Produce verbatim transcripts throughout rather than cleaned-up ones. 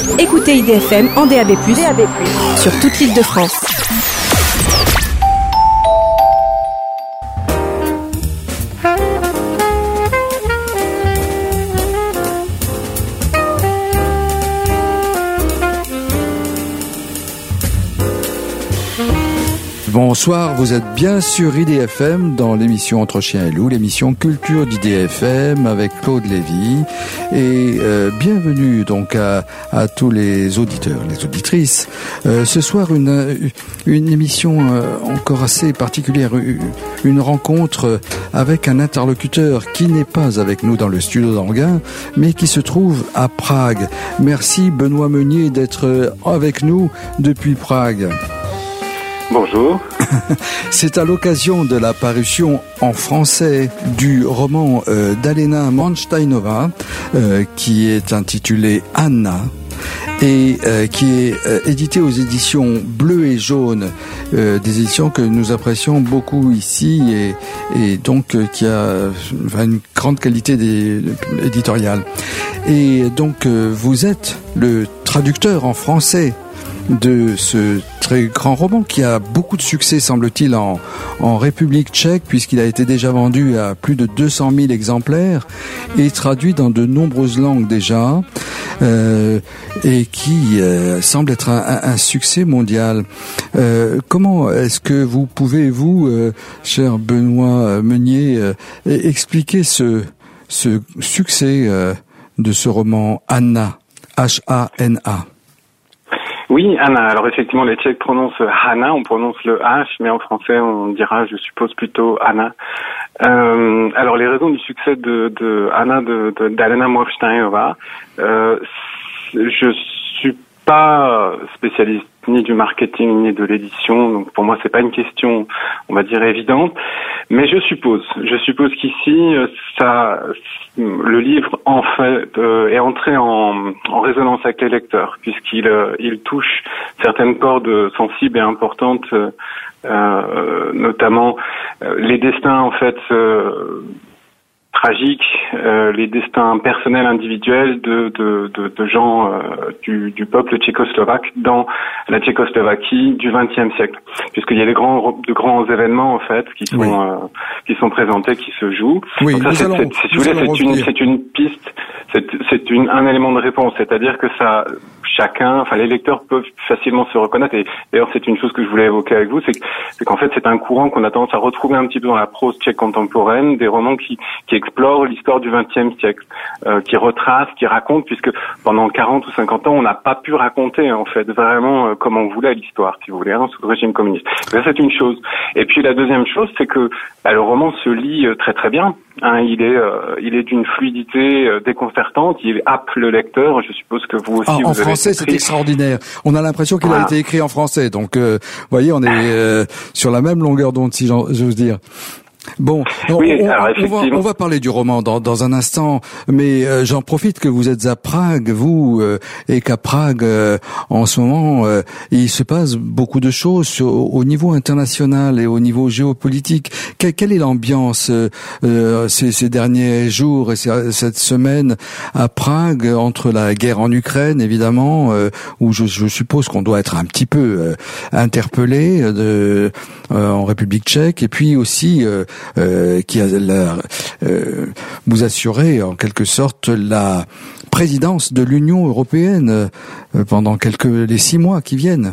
Écoutez I D F M en D A B plus, D A B plus, sur toute l'île de France. Bonsoir, vous êtes bien sur I D F M dans l'émission Entre Chiens et Loups, l'émission Culture d'I D F M avec Claude Lévy. Et euh, bienvenue donc à, à tous les auditeurs, les auditrices. Euh, ce soir, une, une émission euh, encore assez particulière, une rencontre avec un interlocuteur qui n'est pas avec nous dans le studio d'Anguin, mais qui se trouve à Prague. Merci Benoît Meunier d'être avec nous depuis Prague. Bonjour. C'est à l'occasion de la parution en français du roman euh, d'Alena Mansteinova euh, qui est intitulé Anna et euh, qui est euh, édité aux éditions Bleu et Jaune, euh, des éditions que nous apprécions beaucoup ici et, et donc euh, qui a enfin, une grande qualité des, éditoriale. Et donc euh, vous êtes le traducteur en français de ce très grand roman qui a beaucoup de succès, semble-t-il, en, en République tchèque, puisqu'il a été déjà vendu à plus de deux cent mille exemplaires et traduit dans de nombreuses langues déjà, euh, et qui euh, semble être un, un, un succès mondial. Euh, comment est-ce que vous pouvez, vous, euh, cher Benoît Meunier, euh, expliquer ce, ce succès euh, de ce roman Anna, H A N A? Oui, Anna. Alors effectivement, les Tchèques prononcent Hana, on prononce le H, mais en français, on dira, je suppose, plutôt Anna. Euh, alors les raisons du succès de, de Anna de, de d'Alena Mansteinova, euh, je suis pas spécialiste ni du marketing ni de l'édition, donc pour moi c'est pas une question, on va dire, évidente, mais je suppose, je suppose qu'ici ça, le livre en fait euh, est entré en, en résonance avec les lecteurs, puisqu'il euh, il touche certaines cordes sensibles et importantes, euh, euh, notamment euh, les destins en fait euh, tragiques, euh, les destins personnels individuels de de de, de gens euh, du du peuple tchécoslovaque dans la Tchécoslovaquie du vingtième siècle, puisqu'il y a des grands de grands événements en fait qui sont oui. euh, qui sont présentés, qui se jouent. Oui, donc ça c'est, allons, c'est, si vous voulez, c'est une c'est une piste, c'est c'est une un élément de réponse, c'est-à-dire que ça chacun, enfin les lecteurs peuvent facilement se reconnaître, et d'ailleurs c'est une chose que je voulais évoquer avec vous, c'est, que, c'est qu'en fait c'est un courant qu'on a tendance à retrouver un petit peu dans la prose tchèque contemporaine, des romans qui qui explorent l'histoire du vingtième siècle, euh, qui retracent, qui racontent, puisque pendant quarante ou cinquante ans on n'a pas pu raconter en fait vraiment euh, comme on voulait l'histoire, si vous voulez, hein, sous le régime communiste. Ça c'est une chose. Et puis la deuxième chose, c'est que bah, le roman se lit euh, très très bien. Hein, il est euh, il est d'une fluidité euh, déconcertante, il happe le lecteur. Je suppose que vous aussi. En, vous en avez français, c'est extraordinaire. On a l'impression qu'il voilà. a été écrit en français. Donc, euh, vous voyez, on est euh, sur la même longueur d'onde, si j'ose dire. Bon, on, oui, on, alors, on, va, on va parler du roman dans, dans un instant, mais euh, j'en profite que vous êtes à Prague, vous, euh, et qu'à Prague, euh, en ce moment, euh, il se passe beaucoup de choses sur, au niveau international et au niveau géopolitique. Quelle, quelle est l'ambiance euh, ces, ces derniers jours et ces, cette semaine à Prague, entre la guerre en Ukraine, évidemment, euh, où je, je suppose qu'on doit être un petit peu euh, interpellé de, euh, en République tchèque, et puis aussi... Euh, Euh, qui a la, euh, vous assurer en quelque sorte la présidence de l'Union européenne euh, pendant quelques les six mois qui viennent.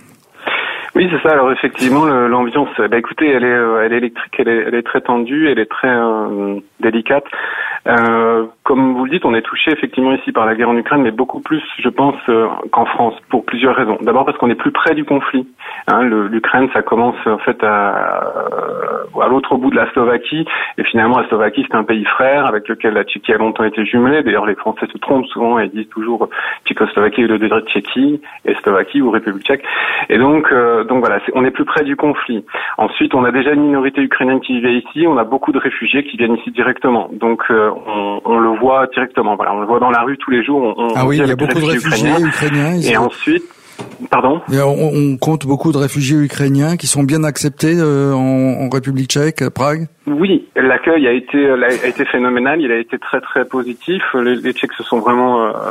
Oui, c'est ça. Alors effectivement, le, l'ambiance, bah, écoutez, elle est, elle est électrique, elle est, elle est très tendue, elle est très euh, délicate. Euh, comme vous le dites, on est touché effectivement ici par la guerre en Ukraine, mais beaucoup plus, je pense, euh, qu'en France, pour plusieurs raisons. D'abord parce qu'on est plus près du conflit. Hein, le, L'Ukraine, ça commence en fait à, à l'autre bout de la Slovaquie, et finalement la Slovaquie, c'est un pays frère avec lequel la Tchéquie a longtemps été jumelée. D'ailleurs, les Français se trompent souvent et disent toujours Tchécoslovaquie au lieu de dire Tchéquie et Slovaquie ou République tchèque. Et donc, euh, donc voilà, c'est, on est plus près du conflit. Ensuite, on a déjà une minorité ukrainienne qui vit ici, on a beaucoup de réfugiés qui viennent ici directement. Donc, euh, on, on le voit directement. Voilà, on le voit dans la rue tous les jours. On, ah on oui, il y a beaucoup de réfugiés ukrainiens. ukrainiens et ensuite, Pardon ? Et on, on compte beaucoup de réfugiés ukrainiens qui sont bien acceptés euh, en, en République tchèque, à Prague ? Oui, l'accueil a été a été phénoménal, il a été très très positif. Les, les Tchèques se sont vraiment euh,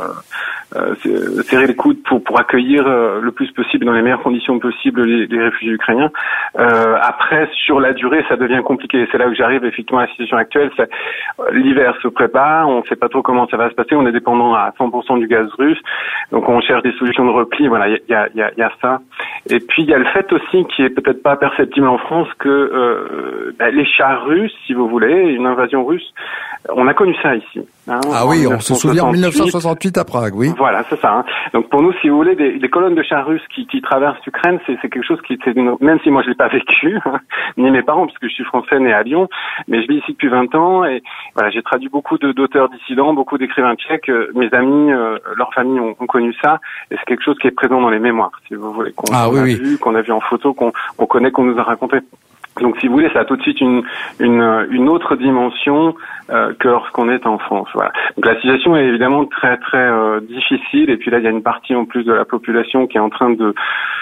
euh, serré les coudes pour pour accueillir euh, le plus possible, dans les meilleures conditions possibles, les, les réfugiés ukrainiens. Euh, après, sur la durée, ça devient compliqué. C'est là où j'arrive effectivement à la situation actuelle. C'est, l'hiver se prépare, on ne sait pas trop comment ça va se passer. On est dépendant à cent pour cent du gaz russe, donc on cherche des solutions de repli. Voilà, il y a il y a il y a ça. Et puis il y a le fait aussi, qui est peut-être pas perceptible en France, que euh, bah, les chars russes, si vous voulez, une invasion russe, on a connu ça ici. Hein, ah oui, on se souvient en dix-neuf cent soixante-huit à Prague, oui. Voilà, c'est ça. Hein. Donc pour nous, si vous voulez, des, des colonnes de chars russes qui, qui traversent l'Ukraine, c'est, c'est quelque chose qui, c'est une, même si moi je l'ai pas vécu, hein, ni mes parents, puisque je suis français né à Lyon, mais je vis ici depuis vingt ans et voilà, j'ai traduit beaucoup de, d'auteurs dissidents, beaucoup d'écrivains tchèques. Euh, mes amis, euh, leurs familles ont, ont connu ça, et c'est quelque chose qui est présent dans les mémoires, si vous voulez, qu'on, ah, qu'on oui, a oui. vu, qu'on a vu en photo, qu'on, qu'on connaît, qu'on nous a raconté. Donc, si vous voulez, ça a tout de suite une une, une autre dimension euh, que lorsqu'on est en France. Voilà. Donc, la situation est évidemment très très euh, difficile. Et puis là, il y a une partie en plus de la population qui est en train de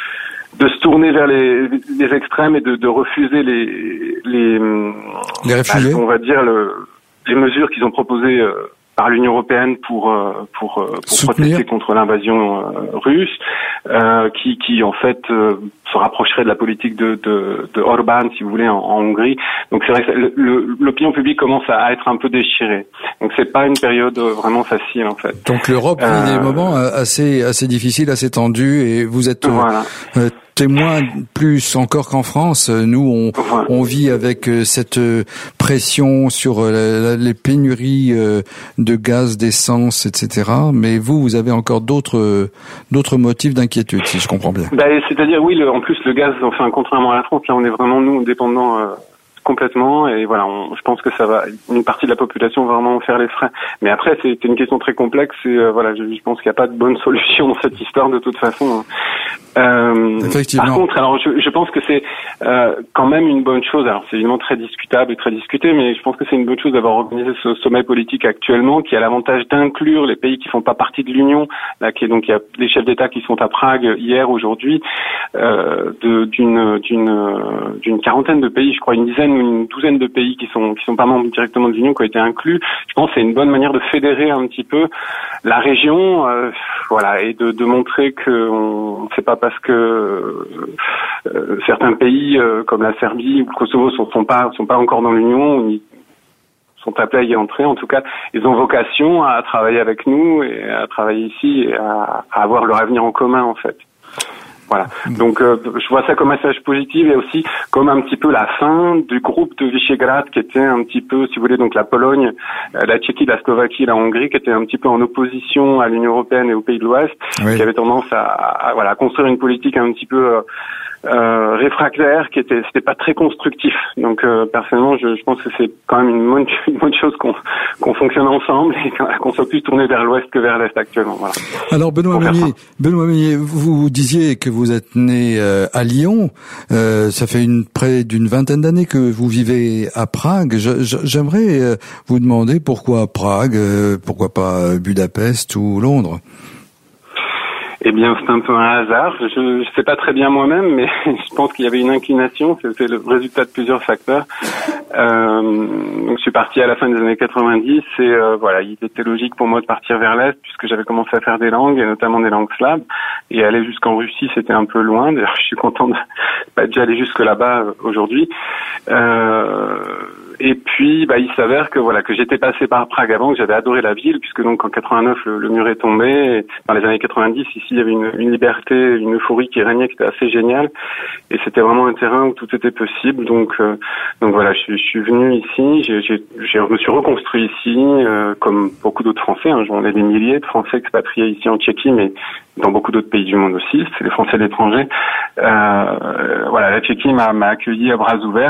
de se tourner vers les, les extrêmes et de, de refuser les les les réfugiés. Bah, on va dire le, les mesures qu'ils ont proposées euh, par l'Union européenne pour euh, pour euh, pour protester contre l'invasion euh, russe, euh, qui qui en fait euh, se rapprocherait de la politique de de, de Orban, si vous voulez, en, en Hongrie. Donc c'est vrai que le, le, l'opinion publique commence à être un peu déchirée. Donc c'est pas une période vraiment facile en fait. Donc l'Europe vit euh, des moments assez assez difficiles, assez tendus, et vous êtes voilà. euh, témoin plus encore qu'en France. Nous, on, voilà. on vit avec cette pression sur les pénuries de gaz, d'essence, et cetera. Mais vous, vous avez encore d'autres d'autres motifs d'inquiétude, si je comprends bien. Bah, c'est-à-dire, oui, le, en plus le gaz, enfin, contrairement à la France, là, on est vraiment nous dépendants. Euh, complètement, et voilà, on, je pense que ça va, une partie de la population va vraiment faire les frais. Mais après, c'est, c'est une question très complexe, et euh, voilà, je, je pense qu'il n'y a pas de bonne solution dans cette histoire de toute façon. Euh, Effectivement. Par contre, alors je, je pense que c'est euh, quand même une bonne chose. Alors c'est évidemment très discutable et très discuté, mais je pense que c'est une bonne chose d'avoir organisé ce sommet politique actuellement, qui a l'avantage d'inclure les pays qui font pas partie de l'Union. Là, qui est donc il y a des chefs d'État qui sont à Prague hier, aujourd'hui, euh, de, d'une d'une d'une quarantaine de pays, je crois une dizaine ou une douzaine de pays qui sont qui sont pas membres directement de l'Union, qui ont été inclus. Je pense que c'est une bonne manière de fédérer un petit peu la région, euh, voilà, et de, de montrer que on, c'est pas parce que euh, certains pays euh, comme la Serbie ou le Kosovo sont, sont pas sont pas encore dans l'Union, ils sont appelés à y entrer. En tout cas, ils ont vocation à travailler avec nous et à travailler ici et à, à avoir leur avenir en commun en fait. Voilà. Donc, euh, je vois ça comme un message positif et aussi comme un petit peu la fin du groupe de Visegrad, qui était un petit peu, si vous voulez, donc la Pologne, la Tchéquie, la Slovaquie, la Hongrie, qui était un petit peu en opposition à l'Union européenne et aux pays de l'Ouest, oui. qui avait tendance à, à, à voilà, construire une politique un petit peu euh, euh, réfractaire, qui était, c'était pas très constructif. Donc, euh, personnellement, je, je pense que c'est quand même une bonne, une bonne chose qu'on, qu'on fonctionne ensemble et qu'on soit plus tourné vers l'Ouest que vers l'Est actuellement. Voilà. Alors, Benoît Meunier, Benoît Meunier, vous disiez que vous êtes né euh, à Lyon. Euh, ça fait une près d'une vingtaine d'années que vous vivez à Prague. Je, je, j'aimerais euh, vous demander pourquoi Prague, euh, pourquoi pas Budapest ou Londres. Eh bien, c'est un peu un hasard. Je ne sais pas très bien moi-même, mais je pense qu'il y avait une inclination. C'est le résultat de plusieurs facteurs. Euh, donc, je suis parti à la fin des années quatre-vingt-dix et euh, voilà, il était logique pour moi de partir vers l'Est puisque j'avais commencé à faire des langues, et notamment des langues slaves. Et aller jusqu'en Russie, c'était un peu loin. D'ailleurs, je suis content de pas déjà aller jusque là-bas aujourd'hui. Euh, Et puis, bah, il s'avère que voilà, que j'étais passé par Prague avant, que j'avais adoré la ville, puisque donc en quatre-vingt-neuf le, le mur est tombé. Et dans les années quatre-vingt-dix, ici, il y avait une, une liberté, une euphorie qui régnait, qui était assez géniale. Et c'était vraiment un terrain où tout était possible. Donc, euh, donc voilà, je, je suis venu ici, j'ai, j'ai, je me suis reconstruit ici, euh, comme beaucoup d'autres Français. Hein, on est des milliers de Français expatriés ici en Tchéquie, mais dans beaucoup d'autres pays du monde aussi. C'est les Français de l'étranger. Euh, voilà, la Tchéquie m'a, m'a accueilli à bras ouverts.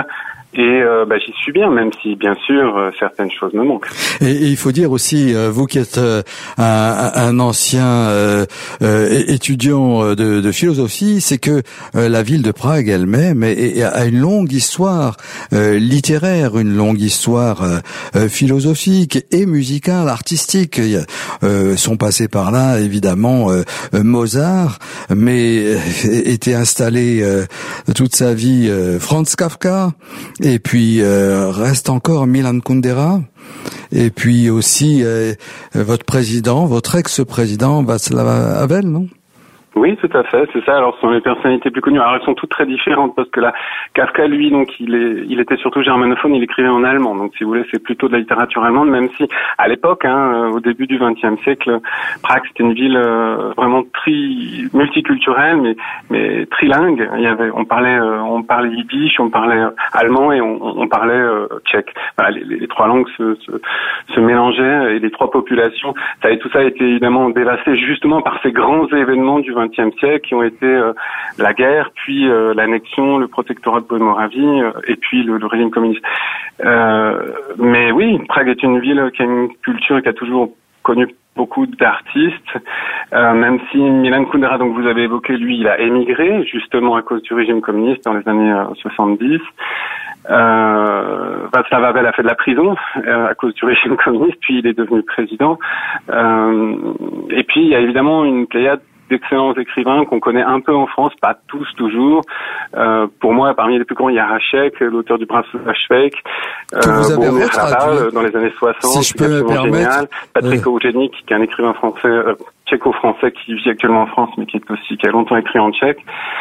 Et euh, bah, j'y suis bien, même si bien sûr euh, certaines choses me manquent. Et, et il faut dire aussi, euh, vous qui êtes euh, un, un ancien euh, euh, étudiant de, de philosophie, c'est que euh, la ville de Prague elle-même est, est, a une longue histoire euh, littéraire, une longue histoire euh, philosophique et musicale, artistique. Euh, sont passés par là évidemment euh, Mozart, mais euh, était installé euh, toute sa vie euh, Franz Kafka. Et puis euh, reste encore Milan Kundera, et puis aussi euh, votre président, votre ex-président Václav Havel, non? Oui, tout à fait, c'est ça. Alors, ce sont les personnalités plus connues. Alors, elles sont toutes très différentes parce que là, Kafka, lui, donc, il est, il était surtout germanophone, il écrivait en allemand. Donc, si vous voulez, c'est plutôt de la littérature allemande, même si, à l'époque, hein, au début du vingtième siècle, Prague, c'était une ville euh, vraiment tri, multiculturelle, mais, mais trilingue. Il y avait, on parlait, euh, on parlait yiddish, on parlait allemand et on, on parlait euh, tchèque. Voilà, les, les trois langues se, se, se mélangeaient et les trois populations. Ça, et tout ça a été évidemment dévasté justement par ces grands événements du vingtième siècle qui ont été euh, la guerre, puis euh, l'annexion, le protectorat de Bohême-Moravie euh, et puis le, le régime communiste. Euh, mais oui, Prague est une ville qui a une culture et qui a toujours connu beaucoup d'artistes, euh, même si Milan Kundera, donc vous avez évoqué, lui, il a émigré justement à cause du régime communiste dans les années euh, soixante-dix. Euh, Václav Havel a fait de la prison euh, à cause du régime communiste, puis il est devenu président. Euh, et puis il y a évidemment une pléiade d'excellents écrivains qu'on connaît un peu en France, pas tous toujours. Euh, pour moi, parmi les plus grands, il y a Rachek, l'auteur du Brave Flashback, euh, Rabal, dans les années soixante, si je peux me permettre, génial. Patrick euh... Oudjenik, qui est un écrivain français, euh, tchéco-français qui vit actuellement en France, mais qui est aussi, qui a longtemps écrit en tchèque,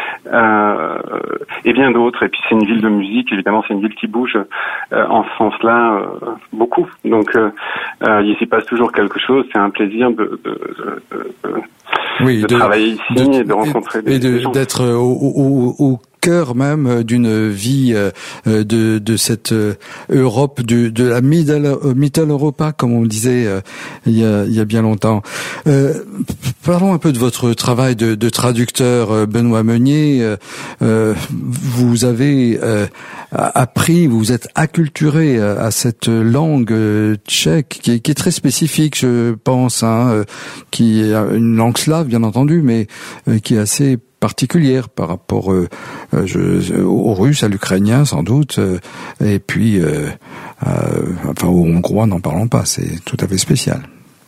euh, et bien d'autres. Et puis c'est une ville de musique, évidemment, c'est une ville qui bouge euh, en ce sens-là euh, beaucoup. Donc euh, euh, il s'y passe toujours quelque chose. C'est un plaisir de, de, de, de, oui, de, de travailler ici de, et de rencontrer et des, de, des gens. D'être au, au, au cœur même d'une vie de, de cette Europe, de, de la Middle, Middle Europa, comme on disait il y a, il y a bien longtemps. Euh, parlons un peu de votre travail de, de traducteur, Benoît Meunier. Euh, vous avez euh, appris, vous êtes acculturé à cette langue tchèque qui est, qui est très spécifique, je pense, hein, qui est une langue slave, bien entendu, mais qui est assez particulière par rapport euh, je, aux Russes, à l'Ukrainien sans doute, euh, et puis euh, euh, enfin aux Hongrois, n'en parlons pas, c'est tout à fait spécial.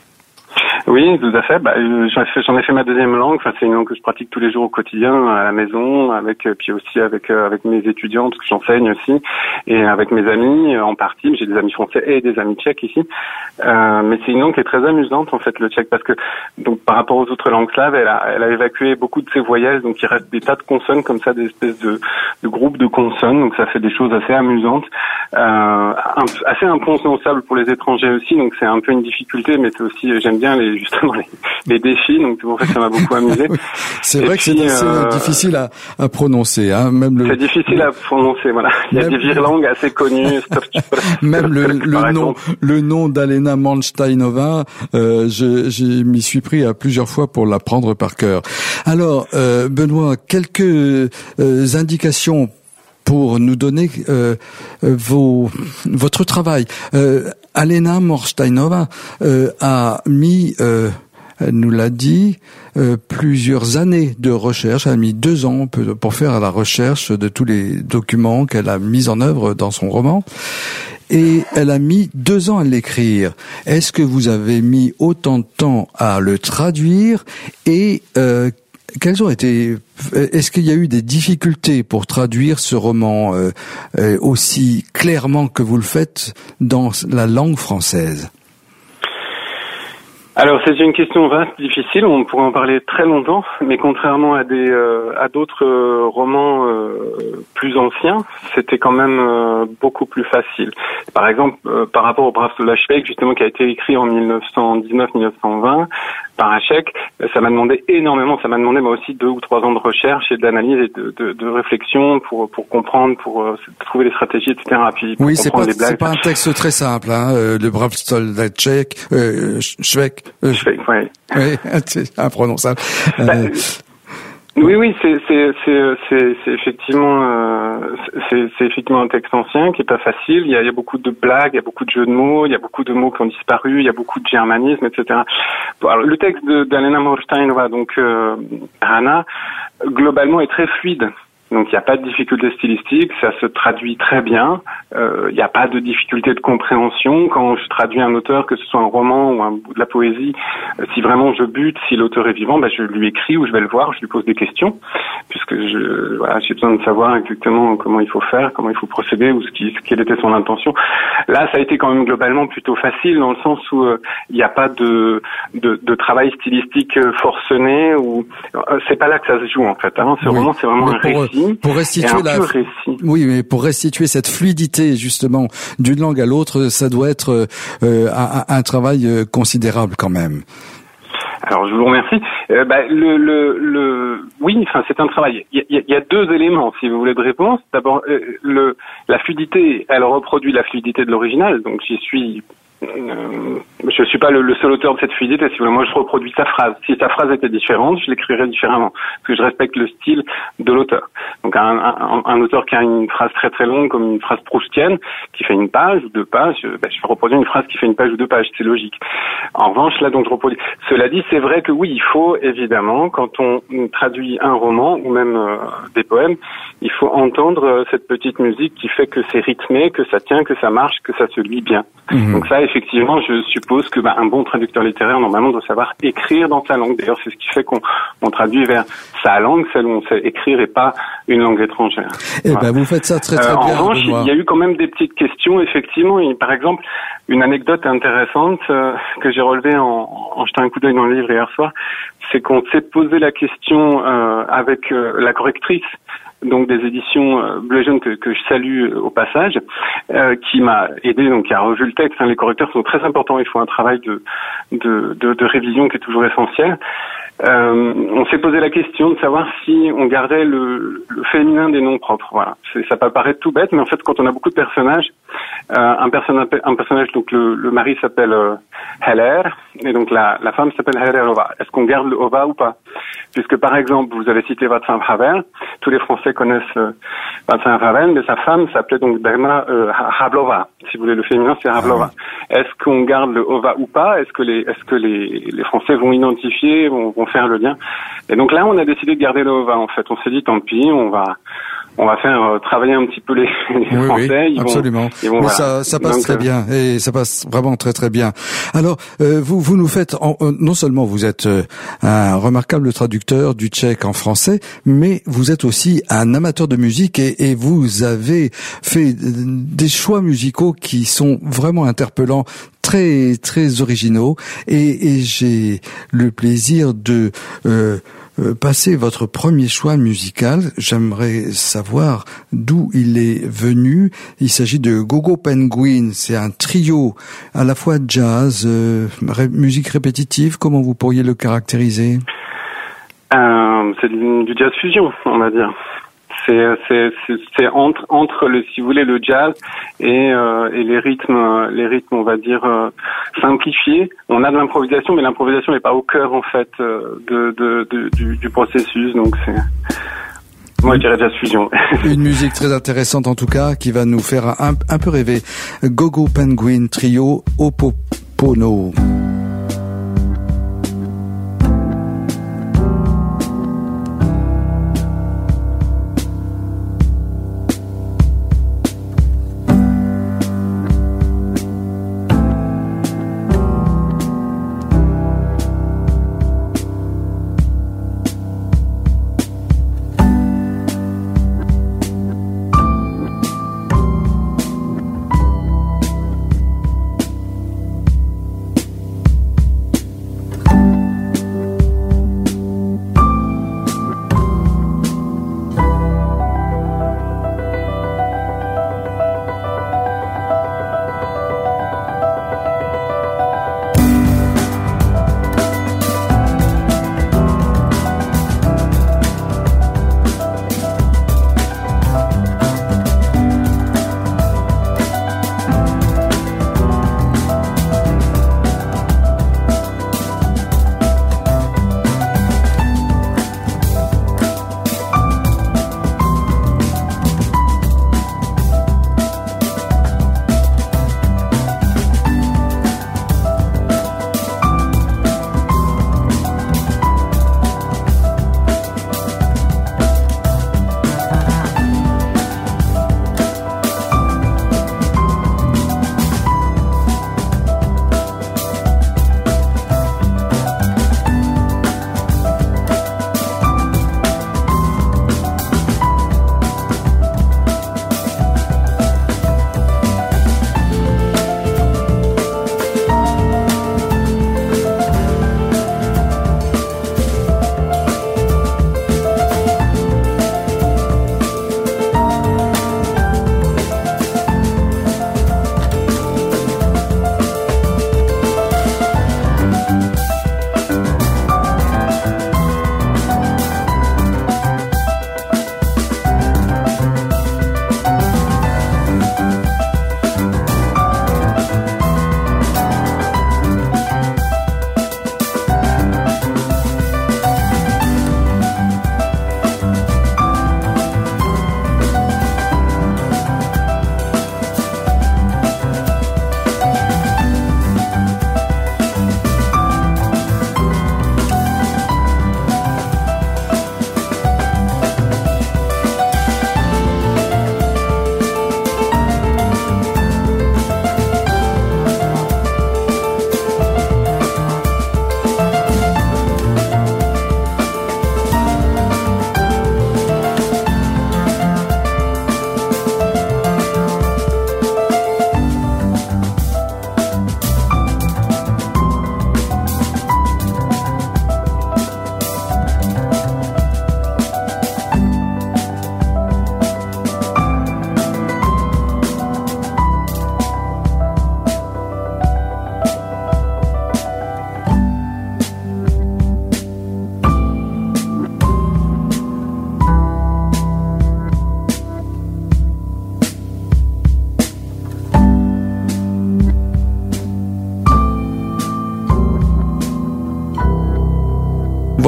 Oui, tout à fait. Bah, j'en ai fait, j'en ai fait ma deuxième langue. Enfin, c'est une langue que je pratique tous les jours au quotidien, à la maison, avec puis aussi avec avec mes étudiants, parce que j'enseigne aussi, et avec mes amis en partie. J'ai des amis français et des amis tchèques ici. Euh, mais c'est une langue qui est très amusante en fait, le tchèque, parce que donc par rapport aux autres langues slaves, elle a elle a évacué beaucoup de ses voyelles, donc il reste des tas de consonnes comme ça, des espèces de de groupes de consonnes. Donc ça fait des choses assez amusantes, euh, assez imprononçables pour les étrangers aussi. Donc c'est un peu une difficulté, mais c'est aussi j'aime bien les justement les, les défis, donc c'est pour ça que ça m'a beaucoup amusé. C'est vrai puis, que c'est euh, difficile à, à prononcer, hein. Même le. C'est difficile à prononcer, voilà. Il y a même... des virlangues assez connues. Même le, le nom, le nom d'Alena Manšteinová, euh, je, je m'y suis pris à plusieurs fois pour l'apprendre par cœur. Alors, euh, Benoît, quelques euh, indications pour nous donner euh, vos, votre travail. Euh, Alena Manšteinová euh, a mis, euh, elle nous l'a dit, euh, plusieurs années de recherche. Elle a mis deux ans pour faire la recherche de tous les documents qu'elle a mis en œuvre dans son roman. Et elle a mis deux ans à l'écrire. Est-ce que vous avez mis autant de temps à le traduire et euh, quelles ont été, est-ce qu'il y a eu des difficultés pour traduire ce roman euh, euh, aussi clairement que vous le faites dans la langue française? Alors c'est une question vaste, difficile, on pourrait en parler très longtemps, mais contrairement à des euh, à d'autres euh, romans euh, plus anciens, c'était quand même euh, beaucoup plus facile. Par exemple, euh, par rapport au Brave Flashback, justement, qui a été écrit en mille neuf cent dix-neuf mille neuf cent vingt par Rachek, ça m'a demandé énormément, ça m'a demandé moi aussi deux ou trois ans de recherche et d'analyse et de, de, de réflexion pour pour comprendre, pour euh, trouver les stratégies, et cetera. Puis pour oui, c'est pas les blagues. C'est pas un texte très simple, hein, euh, le Brave Flashback, euh, Schweck. Euh, Schweck, ouais. Oui, c'est imprononçable. Euh, bah, Oui, oui, c'est c'est c'est c'est, c'est effectivement euh, c'est c'est effectivement un texte ancien qui est pas facile. Il y a, il y a beaucoup de blagues, il y a beaucoup de jeux de mots, il y a beaucoup de mots qui ont disparu, il y a beaucoup de germanismes, et cetera. Bon, alors, le texte de, d'Alena Morsteinova, donc euh, Hana, globalement est très fluide. Donc il n'y a pas de difficulté stylistique, ça se traduit très bien. Euh, il n'y a pas de difficulté de compréhension quand je traduis un auteur, que ce soit un roman ou un bout de la poésie. Euh, si vraiment je bute, si l'auteur est vivant, ben je lui écris ou je vais le voir, je lui pose des questions, puisque je voilà, j'ai besoin de savoir exactement comment il faut faire, comment il faut procéder ou ce qui, quelle était son intention. Là, ça a été quand même globalement plutôt facile dans le sens où euh, il n'y a pas de, de de travail stylistique forcené ou euh, c'est pas là que ça se joue en fait. Hein. Ce oui. roman, c'est vraiment Mais un pour, récit. Pour restituer la, oui, mais pour restituer cette fluidité justement d'une langue à l'autre, ça doit être euh, un, un travail considérable quand même. Alors je vous remercie. Euh, bah, le, le, le, oui, enfin c'est un travail. Il y, a, il y a deux éléments, si vous voulez, de réponse. D'abord, euh, le, la fluidité, elle reproduit la fluidité de l'original, donc j'y suis. Euh, je suis pas le, le seul auteur de cette fluidité, si vous voulez. Moi, je reproduis sa phrase. Si sa phrase était différente, je l'écrirais différemment, parce que je respecte le style de l'auteur. Donc, un, un, un auteur qui a une phrase très très longue, comme une phrase proustienne, qui fait une page ou deux pages, ben, je reproduis une phrase qui fait une page ou deux pages. C'est logique. En revanche, là, donc, je reproduis. Cela dit, c'est vrai que oui, il faut évidemment, quand on traduit un roman ou même euh, des poèmes, il faut entendre euh, cette petite musique qui fait que c'est rythmé, que ça tient, que ça marche, que ça se lit bien. Mmh. Donc ça, effectivement, je suppose que bah, un bon traducteur littéraire, normalement, doit savoir écrire dans sa langue. D'ailleurs, c'est ce qui fait qu'on on traduit vers sa langue, celle où on sait écrire et pas une langue étrangère. Eh voilà. ben, vous faites ça très très euh, bien. En revanche, Benoît. Il y a eu quand même des petites questions, effectivement. Et, par exemple, une anecdote intéressante euh, que j'ai relevée en, en jetant un coup d'œil dans le livre hier soir, c'est qu'on s'est posé la question euh, avec euh, la correctrice, donc des éditions euh, Bleu Jaune que, que je salue euh, au passage, euh, qui m'a aidé, donc qui a revu le texte. Hein, les correcteurs sont très importants, il faut un travail de, de, de, de révision qui est toujours essentiel. Euh, on s'est posé la question de savoir si on gardait le, le féminin des noms propres. Voilà, c'est, ça peut paraître tout bête, mais en fait, quand on a beaucoup de personnages, euh, un personnage, un personnage, donc le, le mari s'appelle euh, Heller, et donc la, la femme s'appelle Hellerova. Est-ce qu'on garde le Ova ou pas? Puisque par exemple, vous avez cité Václav Havel, tous les Français connaissent euh, Václav Havel, mais sa femme s'appelait donc Dagmar euh, Havlova. Si vous voulez, le féminin, c'est Havlova. Est-ce qu'on garde le Ova ou pas? Est-ce que les, est-ce que les, les Français vont identifier, vont, vont faire le lien? Et donc là, on a décidé de garder le Ova. En fait, on s'est dit tant pis, on va. On va faire euh, travailler un petit peu les, les oui, Français. Oui, ils absolument. Vont, ils vont, Mais voilà. ça, ça passe Donc, très euh... bien et ça passe vraiment très très bien. Alors, euh, vous vous nous faites en, euh, non seulement vous êtes euh, un remarquable traducteur du tchèque en français, mais vous êtes aussi un amateur de musique et, et vous avez fait des choix musicaux qui sont vraiment interpellants, très très originaux et, et j'ai le plaisir de euh, passer votre premier choix musical. J'aimerais savoir d'où il est venu. Il s'agit de Gogo Penguin. C'est un trio à la fois jazz, euh, ré- musique répétitive. Comment vous pourriez le caractériser? euh, C'est du, du jazz fusion, on va dire. C'est, c'est, c'est, c'est entre, entre le, si vous voulez, le jazz et, euh, et les rythmes, les rythmes, on va dire, euh, simplifiés. On a de l'improvisation, mais l'improvisation n'est pas au cœur, en fait, euh, de, de, de, du, du processus. Donc c'est, moi, je dirais jazz fusion. Une musique très intéressante, en tout cas, qui va nous faire un, un peu rêver. Gogo Penguin Trio Opopono.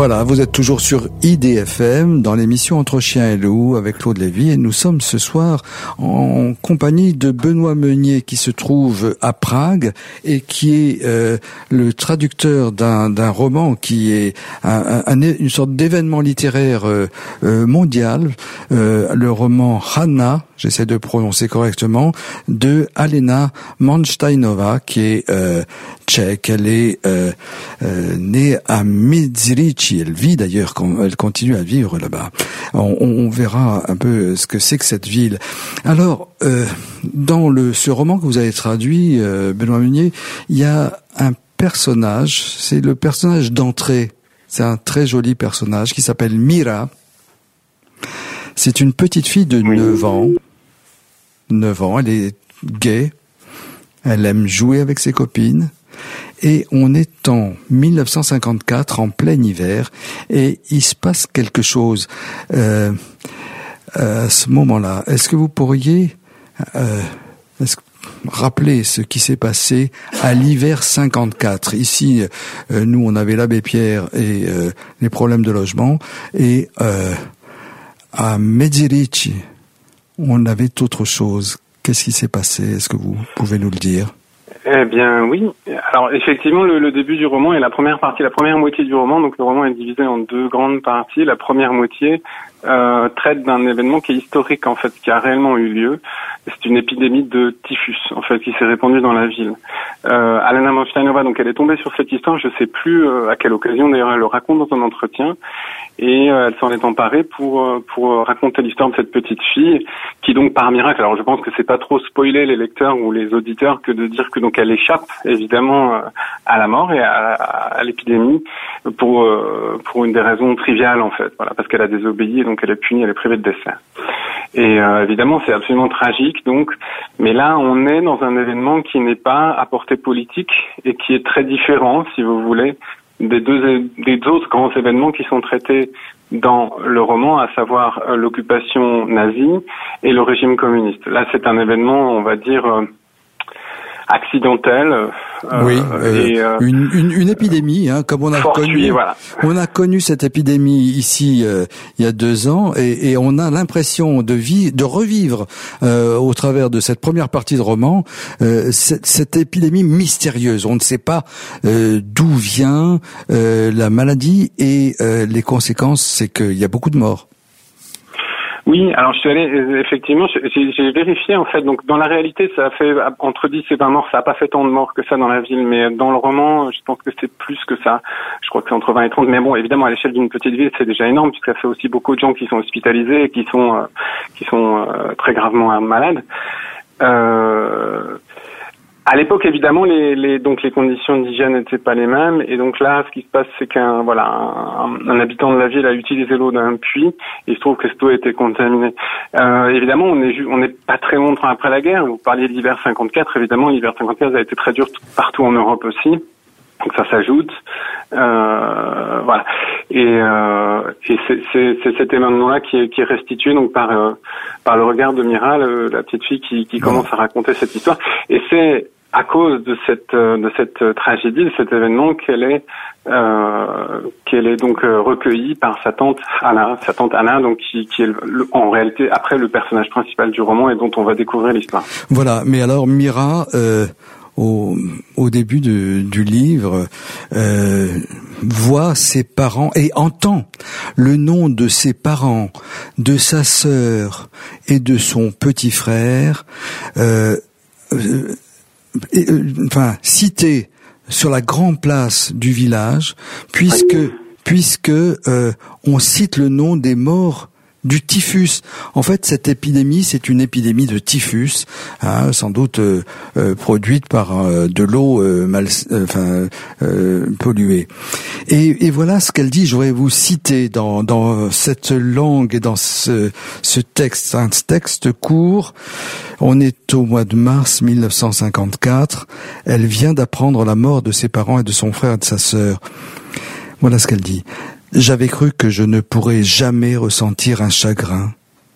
Voilà, vous êtes toujours sur I D F M dans l'émission Entre chiens et loups avec Claude Lévy et nous sommes ce soir en compagnie de Benoît Meunier qui se trouve à Prague et qui est euh, le traducteur d'un, d'un roman qui est un, un, une sorte d'événement littéraire euh, euh, mondial, euh, le roman Hana, j'essaie de prononcer correctement, de Alena Manštajnová qui est euh, tchèque. Elle est euh, euh, née à Medzirici. Elle vit d'ailleurs, elle continue à vivre là-bas. On, on verra un peu ce que c'est que cette ville. Alors, euh, dans le ce roman que vous avez traduit, euh, Benoît Meunier, il y a un personnage, c'est le personnage d'entrée. C'est un très joli personnage qui s'appelle Mira. C'est une petite fille de oui. neuf ans. neuf ans, elle est gaie. Elle aime jouer avec ses copines. Et on est en mille neuf cent cinquante-quatre, en plein hiver, et il se passe quelque chose euh, à ce moment-là. Est-ce que vous pourriez euh, est-ce, rappeler ce qui s'est passé à l'hiver cinquante-quatre? Ici, euh, nous, on avait l'abbé Pierre et euh, les problèmes de logement, et euh, à Medzirici, on avait autre chose. Qu'est-ce qui s'est passé? Est-ce que vous pouvez nous le dire? Eh bien oui. Alors effectivement, le, le début du roman est la première partie, la première moitié du roman. Donc le roman est divisé en deux grandes parties. La première moitié euh, traite d'un événement qui est historique en fait, qui a réellement eu lieu. C'est une épidémie de typhus en fait qui s'est répandue dans la ville. Euh, Alena Manštajnová, donc elle est tombée sur cette histoire. Je sais plus euh, à quelle occasion. D'ailleurs, elle le raconte dans un entretien et euh, elle s'en est emparée pour euh, pour raconter l'histoire de cette petite fille qui donc par miracle. Alors je pense que c'est pas trop spoiler les lecteurs ou les auditeurs que de dire que donc elle échappe évidemment à la mort et à, à l'épidémie pour pour une des raisons triviales en fait, voilà, parce qu'elle a désobéi et donc elle est punie, elle est privée de dessert. Et euh, évidemment c'est absolument tragique donc, mais là on est dans un événement qui n'est pas à portée politique et qui est très différent, si vous voulez, des deux des autres grands événements qui sont traités dans le roman, à savoir l'occupation nazie et le régime communiste. Là c'est un événement, on va dire, euh, accidentelle, euh, oui, euh, et, euh, une, une, une épidémie, hein, comme on a fortuit, connu, voilà. On a connu cette épidémie ici euh, il y a deux ans, et, et on a l'impression de vivre, de revivre euh, au travers de cette première partie de roman euh, cette, cette épidémie mystérieuse. On ne sait pas euh, d'où vient euh, la maladie et euh, les conséquences, c'est qu'il y a beaucoup de morts. Oui, alors je suis allé, effectivement, j'ai, j'ai vérifié en fait, donc dans la réalité ça a fait entre dix et vingt morts, ça a pas fait tant de morts que ça dans la ville, mais dans le roman je pense que c'est plus que ça, je crois que c'est entre vingt et trente, mais bon évidemment à l'échelle d'une petite ville c'est déjà énorme puisque ça fait aussi beaucoup de gens qui sont hospitalisés et qui sont, euh, qui sont euh, très gravement malades. Euh... À l'époque, évidemment, les, les donc les conditions d'hygiène n'étaient pas les mêmes, et donc là, ce qui se passe, c'est qu'un voilà, un, un habitant de la ville a utilisé l'eau d'un puits, et il se trouve que cette eau a été contaminée. Euh, évidemment, on est on n'est pas très longtemps après la guerre. Vous parliez de l'hiver cinquante-quatre, évidemment, l'hiver cinquante-quatre a été très dur partout en Europe aussi. Donc ça s'ajoute, euh, voilà. Et, euh, et c'est, c'est, c'est cet événement-là qui est, qui est restitué donc par euh, par le regard de Mira, le, la petite fille qui, qui commence à raconter cette histoire. Et c'est à cause de cette de cette tragédie, de cet événement, qu'elle est euh, qu'elle est donc recueillie par sa tante Anna, sa tante Anna, donc qui, qui est le, en réalité après le personnage principal du roman et dont on va découvrir l'histoire. Voilà. Mais alors Mira. Euh... Au, au début de, du livre, euh, voit ses parents et entend le nom de ses parents, de sa sœur et de son petit frère, euh, euh, et, euh, enfin cité sur la grande place du village, puisque puisque euh, on cite le nom des morts du typhus. En fait, cette épidémie, c'est une épidémie de typhus, hein, sans doute euh, euh, produite par euh, de l'eau euh, mal, euh, enfin euh, polluée. Et, et voilà ce qu'elle dit. Je voudrais vous citer dans, dans cette langue et dans ce, ce texte, un texte court. On est au mois de mars mille neuf cent cinquante-quatre. Elle vient d'apprendre la mort de ses parents et de son frère et de sa sœur. Voilà ce qu'elle dit. J'avais cru que je ne pourrais jamais ressentir un chagrin,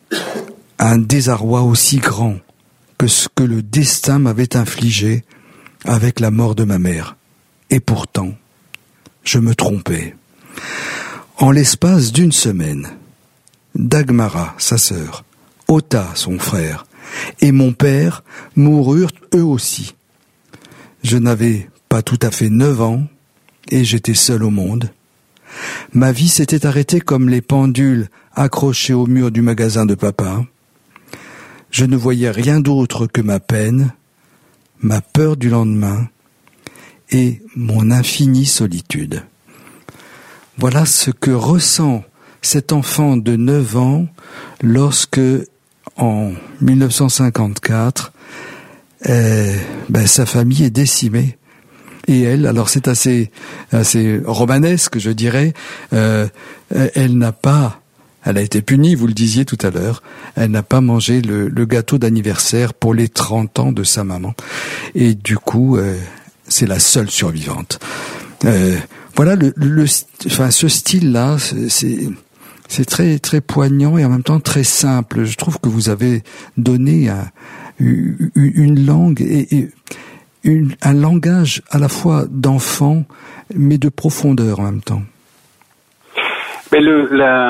un désarroi aussi grand que ce que le destin m'avait infligé avec la mort de ma mère. Et pourtant, je me trompais. En l'espace d'une semaine, Dagmara, sa sœur, Ota, son frère, et mon père moururent eux aussi. Je n'avais pas tout à fait neuf ans et j'étais seul au monde. Ma vie s'était arrêtée comme les pendules accrochées au mur du magasin de papa. Je ne voyais rien d'autre que ma peine, ma peur du lendemain et mon infinie solitude. Voilà ce que ressent cet enfant de neuf ans lorsque, en dix-neuf cent cinquante-quatre, euh, ben, sa famille est décimée. Et elle, alors c'est assez, assez romanesque, je dirais, euh, elle n'a pas, elle a été punie, vous le disiez tout à l'heure, elle n'a pas mangé le, le gâteau d'anniversaire pour les trente ans de sa maman. Et du coup, euh, c'est la seule survivante. Euh, voilà, le, le, enfin, ce style-là, c'est, c'est très, très poignant et en même temps très simple. Je trouve que vous avez donné un, une, une langue et, et une, un langage à la fois d'enfant, mais de profondeur en même temps. Mais le, la,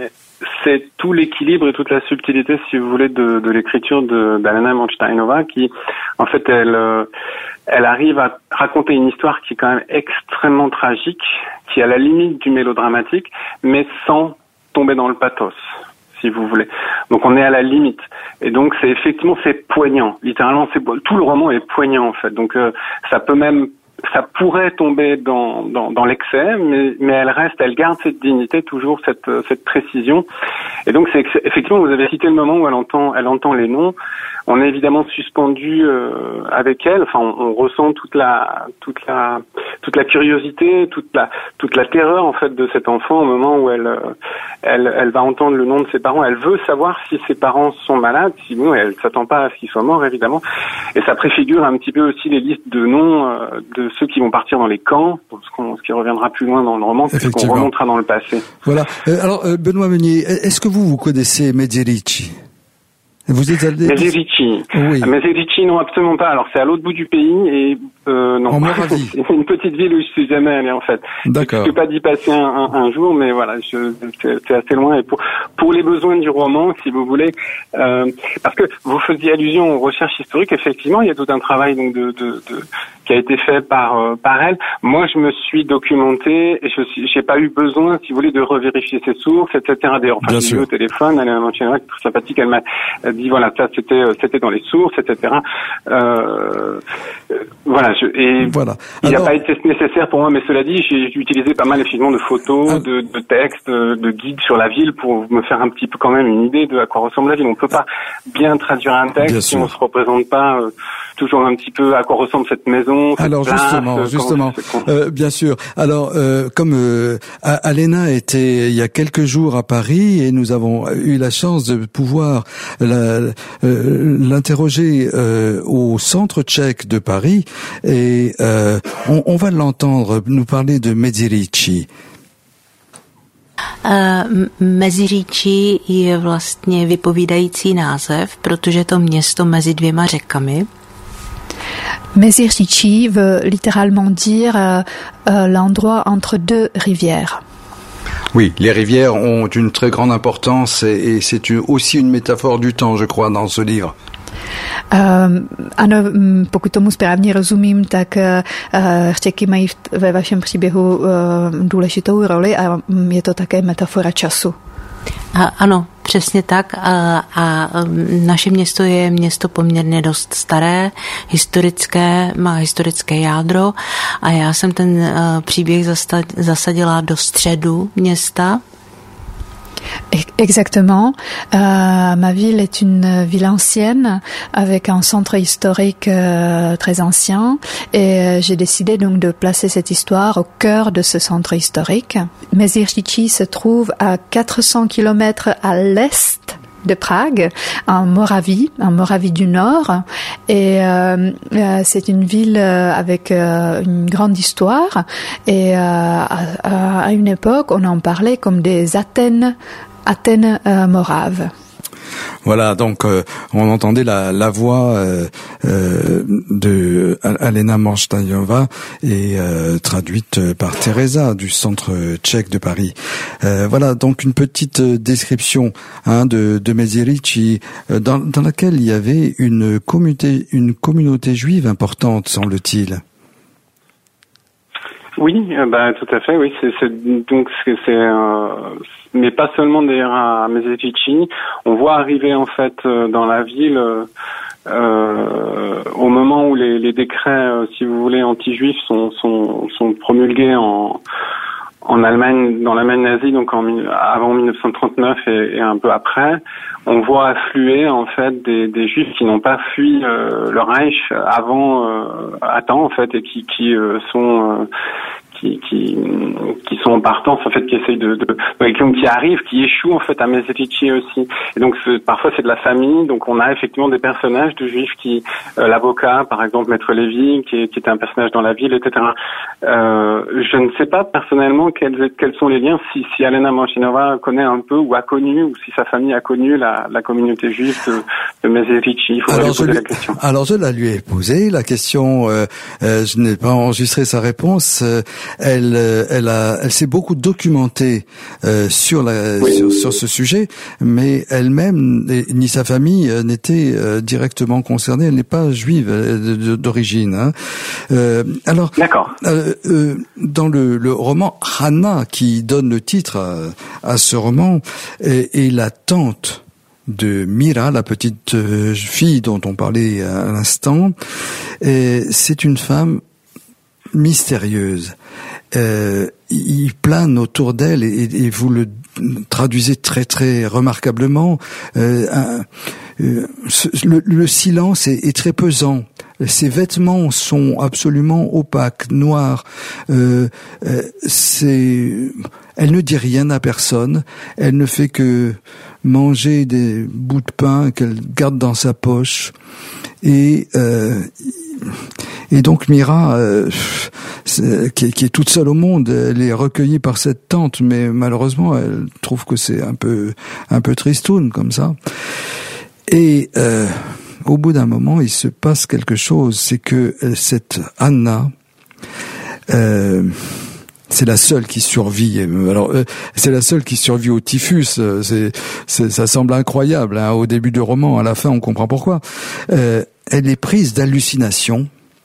c'est tout l'équilibre et toute la subtilité, si vous voulez, de, de l'écriture de d'Alena Manchtainova, qui, en fait, elle, elle arrive à raconter une histoire qui est quand même extrêmement tragique, qui est à la limite du mélodramatique, mais sans tomber dans le pathos, si vous voulez. Donc on est à la limite. Et donc c'est effectivement, c'est poignant. Littéralement, c'est tout le roman est poignant en fait. Donc euh, ça peut même, ça pourrait tomber dans dans, dans l'excès, mais mais elle reste, elle garde cette dignité, toujours cette cette précision. Et donc c'est effectivement, vous avez cité le moment où elle entend elle entend les noms. On est évidemment suspendu euh, avec elle. Enfin, on, on ressent toute la toute la toute la curiosité, toute la toute la terreur en fait de cet enfant au moment où elle elle elle va entendre le nom de ses parents. Elle veut savoir si ses parents sont malades. Sinon, elle s'attend pas à ce qu'ils soient morts évidemment. Et ça préfigure un petit peu aussi les listes de noms euh, de ceux qui vont partir dans les camps, ce, qu'on, ce qui reviendra plus loin dans le roman, c'est qu'on remontera dans le passé. Voilà. Euh, alors euh, Benoît Meunier, est-ce que vous vous connaissez Medzerici? Vous êtes allé... Mezerici. Oui. Mezerici, non, absolument pas. Alors, c'est à l'autre bout du pays et, euh, non. En Moravie. C'est une petite ville où je suis jamais allé, en fait. D'accord. Je ne peux pas d'y passer un, un, un jour, mais voilà, je, c'est, c'est assez loin. Et pour, pour les besoins du roman, si vous voulez, euh, parce que vous faisiez allusion aux recherches historiques, effectivement, il y a tout un travail, donc, de, de, de qui a été fait par, euh, par elle. Moi, je me suis documenté et je suis, j'ai pas eu besoin, si vous voulez, de revérifier ses sources, et cetera. D'ailleurs, enfin, j'ai eu au téléphone, elle est un très sympathique, elle m'a dit, voilà, ça, c'était, c'était dans les sources, et cetera. Euh, voilà, je, et voilà. il n'a Alors... pas été nécessaire pour moi, mais cela dit, j'ai utilisé pas mal, effectivement, de photos, ah. de, de textes, de guides sur la ville pour me faire un petit peu quand même une idée de à quoi ressemble la ville. On peut pas bien traduire un texte bien si sûr. On se représente pas euh, toujours un petit peu à quoi ressemble cette maison. Cette Alors place, justement, euh, justement, euh, bien sûr. Alors euh, comme euh, Alena était il y a quelques jours à Paris et nous avons eu la chance de pouvoir la, euh, l'interroger euh, au centre tchèque de Paris et euh, on, on va l'entendre nous parler de Medzerici. Uh, Meziriči je vlastně vypovídající název, protože to město mezi dvěma řekami. Meziriči veut littéralement dire euh, euh, l'endroit entre deux rivières. Oui, les rivières ont une très grande importance et, et c'est une, aussi une métaphore du temps, je crois, dans ce livre. Uh, ano, pokud tomu správně rozumím, tak uh, řeky mají v, ve vašem příběhu uh, důležitou roli a je to také metafora času. A, ano, přesně tak. A, a naše město je město poměrně dost staré, historické, má historické jádro a já jsem ten uh, příběh zasta, zasadila do středu města. Exactement. Euh, ma ville est une ville ancienne avec un centre historique euh, très ancien et euh, j'ai décidé donc de placer cette histoire au cœur de ce centre historique. Mezirici se trouve à quatre cents kilomètres à l'est de Prague, en Moravie, en Moravie du Nord, et euh, euh, c'est une ville euh, avec euh, une grande histoire. Et euh, à, à une époque, on en parlait comme des Athènes, Athènes euh, moraves. Voilà, donc euh, on entendait la, la voix euh, euh, de Alena Mornštajnová et euh, traduite par Teresa du Centre tchèque de Paris. Euh, voilà, donc une petite description hein, de, de Mezirici, dans, dans laquelle il y avait une communauté, une communauté juive importante, semble-t-il. Oui, euh, bah tout à fait. Oui, c'est, c'est donc c'est, c'est euh, mais pas seulement d'ailleurs à Mezirici. On voit arriver en fait euh, dans la ville euh, euh, au moment où les, les décrets, euh, si vous voulez, anti-juifs sont sont sont promulgués en en Allemagne, dans l'Allemagne nazie, donc en avant mille neuf cent trente-neuf et, et un peu après. On voit affluer en fait des, des juifs qui n'ont pas fui euh, le Reich avant euh, à temps en fait et qui qui euh, sont euh, qui qui qui sont en partance en fait, qui essayent de, de qui arrivent, qui échouent en fait à Mezirici aussi. Et donc c'est, parfois c'est de la famille, donc on a effectivement des personnages de juifs qui euh, l'avocat par exemple Maître Lévy qui, qui était un personnage dans la ville, et cetera. Euh, je ne sais pas personnellement quels quels sont les liens, si si Alena Mornštajnová connaît un peu ou a connu, ou si sa famille a connu la la communauté juive de, de Mezirici. Il faudrait lui poser lui, la question. Alors je la lui ai posé la question. Euh, euh, je n'ai pas enregistré sa réponse. Euh, Elle, elle a, elle s'est beaucoup documentée euh, sur, la, oui. sur sur ce sujet, mais elle-même ni sa famille n'était euh, directement concernée. Elle n'est pas juive euh, d'origine. Hein. Euh, alors, d'accord. Euh, euh, dans le, le roman Hana, qui donne le titre à, à ce roman, est, est la tante de Mira, la petite fille dont on parlait à l'instant. Et c'est une femme mystérieuse. Euh, il plane autour d'elle et, et vous le traduisez très très remarquablement. Euh, un, euh, le, le silence est, est très pesant. Ses vêtements sont absolument opaques, noirs. Euh, euh, c'est, elle ne dit rien à personne. Elle ne fait que manger des bouts de pain qu'elle garde dans sa poche. Et euh, Et donc Mira, euh, qui, est, qui est toute seule au monde, elle est recueillie par cette tante, mais malheureusement, elle trouve que c'est un peu, un peu tristoun comme ça. Et euh, au bout d'un moment, il se passe quelque chose, c'est que cette Anna, euh, c'est la seule qui survit. Alors, euh, c'est la seule qui survit au typhus. C'est, c'est, ça semble incroyable hein, au début du roman. À la fin, on comprend pourquoi. Euh, elle est prise d'hallucination.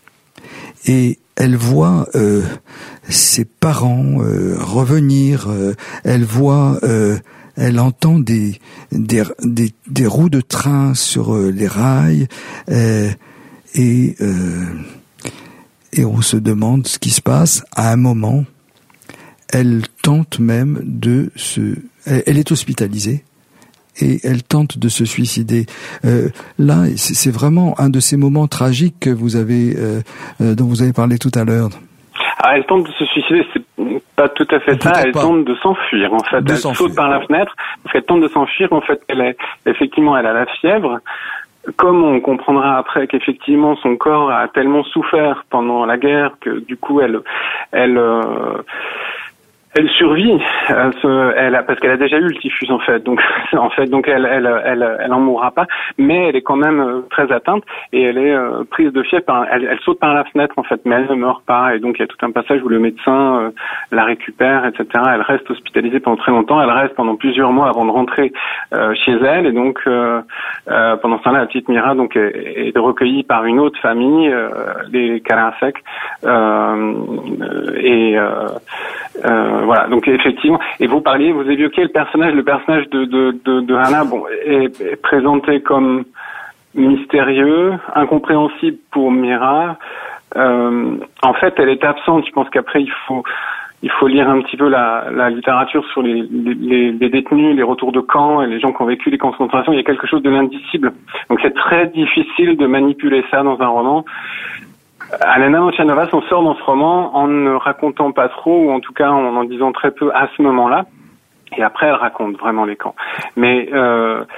Et elle voit euh, ses parents euh, revenir. Euh, elle voit, euh, elle entend des, des des des roues de train sur euh, les rails. Euh, et euh, et on se demande ce qui se passe. À un moment, elle tente même de se. Elle, elle est hospitalisée. Et elle tente de se suicider. Euh, là, c'est, c'est vraiment un de ces moments tragiques que vous avez, euh, euh, dont vous avez parlé tout à l'heure. Ah, elle tente de se suicider, c'est pas tout à fait ça. Elle pas. tente de s'enfuir. En fait, de elle s'enfuir. saute par la fenêtre parce qu'elle tente de s'enfuir. En fait, elle est effectivement, elle a la fièvre. Comme on comprendra après qu'effectivement son corps a tellement souffert pendant la guerre que du coup elle, elle. Euh, Elle survit, elle, se, elle a, parce qu'elle a déjà eu le typhus en fait, donc en fait donc elle elle elle elle en mourra pas, mais elle est quand même euh, très atteinte et elle est euh, prise de fièvre. Par, elle, elle saute par la fenêtre en fait, mais elle ne meurt pas et donc il y a tout un passage où le médecin euh, la récupère, et cetera. Elle reste hospitalisée pendant très longtemps, elle reste pendant plusieurs mois avant de rentrer euh, chez elle et donc euh, euh, pendant ce temps-là la petite Mira donc est, est recueillie par une autre famille, euh, les Karasek euh, et euh, euh, voilà, donc effectivement, et vous parliez, vous évoquiez le personnage, le personnage de de de, de Hana, bon, est, est présenté comme mystérieux, incompréhensible pour Mira. Euh, en fait, elle est absente. Je pense qu'après il faut il faut lire un petit peu la, la littérature sur les, les, les détenus, les retours de camp et les gens qui ont vécu les camps de concentration. Il y a quelque chose de l'indicible. Donc c'est très difficile de manipuler ça dans un roman. Alena Mornštajnová s'en sort dans ce roman en ne racontant pas trop, ou en tout cas en en disant très peu à ce moment-là. Et après, elle raconte vraiment les camps. Mais euh,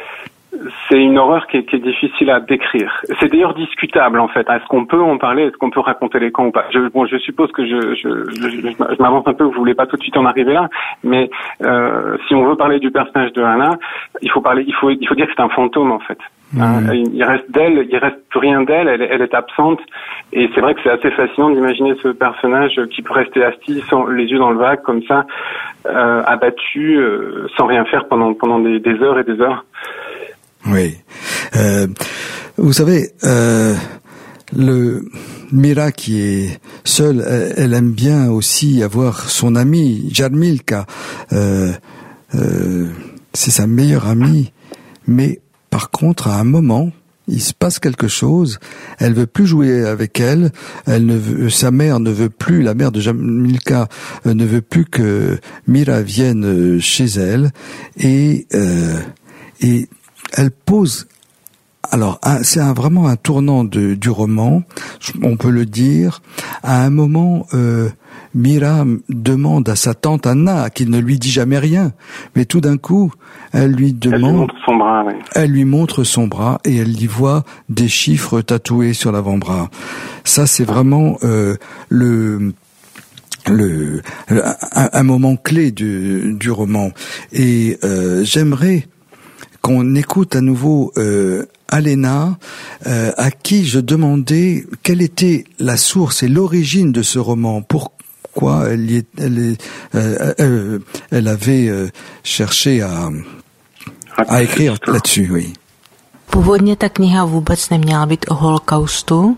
c'est une horreur qui est, qui est difficile à décrire. C'est d'ailleurs discutable en fait. Est-ce qu'on peut en parler? Est-ce qu'on peut raconter les contes ou pas? Je, bon, je suppose que je, je, je, je, je m'avance un peu. Vous voulez pas tout de suite en arriver là, mais euh, si on veut parler du personnage de Hannah, il faut parler. Il faut, il faut dire que c'est un fantôme en fait. Mmh. Hein, il reste d'elle, il reste plus rien d'elle. Elle, elle est absente. Et c'est vrai que c'est assez fascinant d'imaginer ce personnage qui peut rester assis, sans, les yeux dans le vague comme ça, euh, abattu, euh, sans rien faire pendant pendant des, des heures et des heures. Oui. Euh, vous savez, euh, le Mira qui est seule, elle, elle aime bien aussi avoir son amie Jarmilka. Euh, euh, c'est sa meilleure amie. Mais par contre, à un moment, il se passe quelque chose. Elle veut plus jouer avec elle. Elle ne veut, sa mère ne veut plus, la mère de Jarmilka euh, ne veut plus que Mira vienne chez elle. Et euh, et elle pose, alors un, c'est un, vraiment un tournant de, du roman, on peut le dire. À un moment, euh, Mira demande à sa tante Anna, qui ne lui dit jamais rien, mais tout d'un coup, elle lui demande, elle lui montre son bras, oui. Elle lui montre son bras et elle y voit des chiffres tatoués sur l'avant-bras. Ça, c'est vraiment euh, le le un, un moment clé du, du roman. Et euh, j'aimerais qu'on écoute à nouveau euh, Alena, euh, à qui je demandais quelle était la source et l'origine de ce roman. Pourquoi elle, y est, elle, est, euh, euh, elle avait euh, cherché à, à écrire là-dessus, oui. Původně ta kniha vůbec neměla být o holokaustu.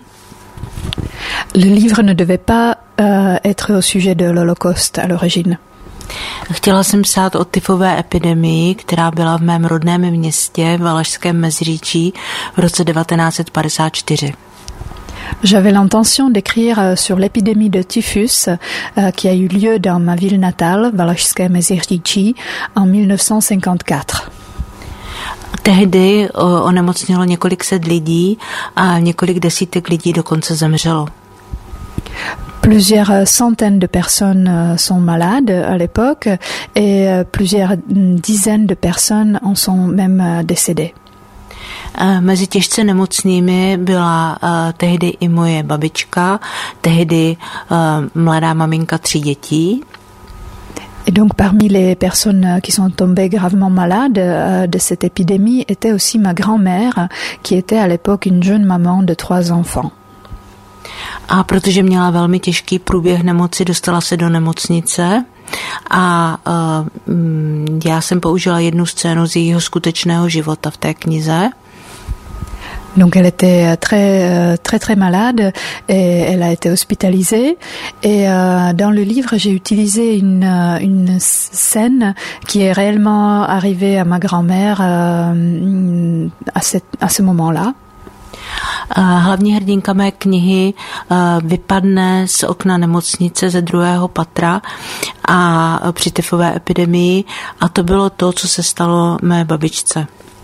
Le livre ne devait pas euh, être au sujet de l'Holocauste à l'origine. Chtěla jsem psát o tyfové epidemii, která byla v mém rodném městě v Valašském Meziříčí v roce devatenáct set padesát čtyři. J'avais l'intention d'écrire sur l'épidémie de typhus euh, qui a eu lieu dans ma ville natale, Valašské Meziříčí, en dix-neuf cent cinquante-quatre. Tehdy onemocnělo několik set lidí a několik desítek lidí dokonce zemřelo. Plusieurs centaines de personnes sont malades à l'époque et plusieurs dizaines de personnes en sont même décédées. Mezi těžce nemocnými byla uh, tehdy i moje babička, tehdy uh, mladá maminka tří dětí. Et donc parmi les personnes qui sont tombées gravement malades euh, de cette épidémie était aussi ma grand-mère qui était à l'époque une jeune maman de trois enfants. A protože měla velmi těžký průběh nemoci, dostala se do nemocnice a uh, já jsem použila jednu scénu z jejího skutečného života v té knize. Donc elle était très très très malade et elle a été hospitalisée et euh, dans le livre j'ai utilisé une une scène qui est réellement arrivée à ma grand-mère euh, à cette à ce moment-là. Hlavní hrdinka mé knihy vypadne z okna nemocnice ze druhého patra a při tyfové epidemii a to bylo to, co se stalo mé babičce.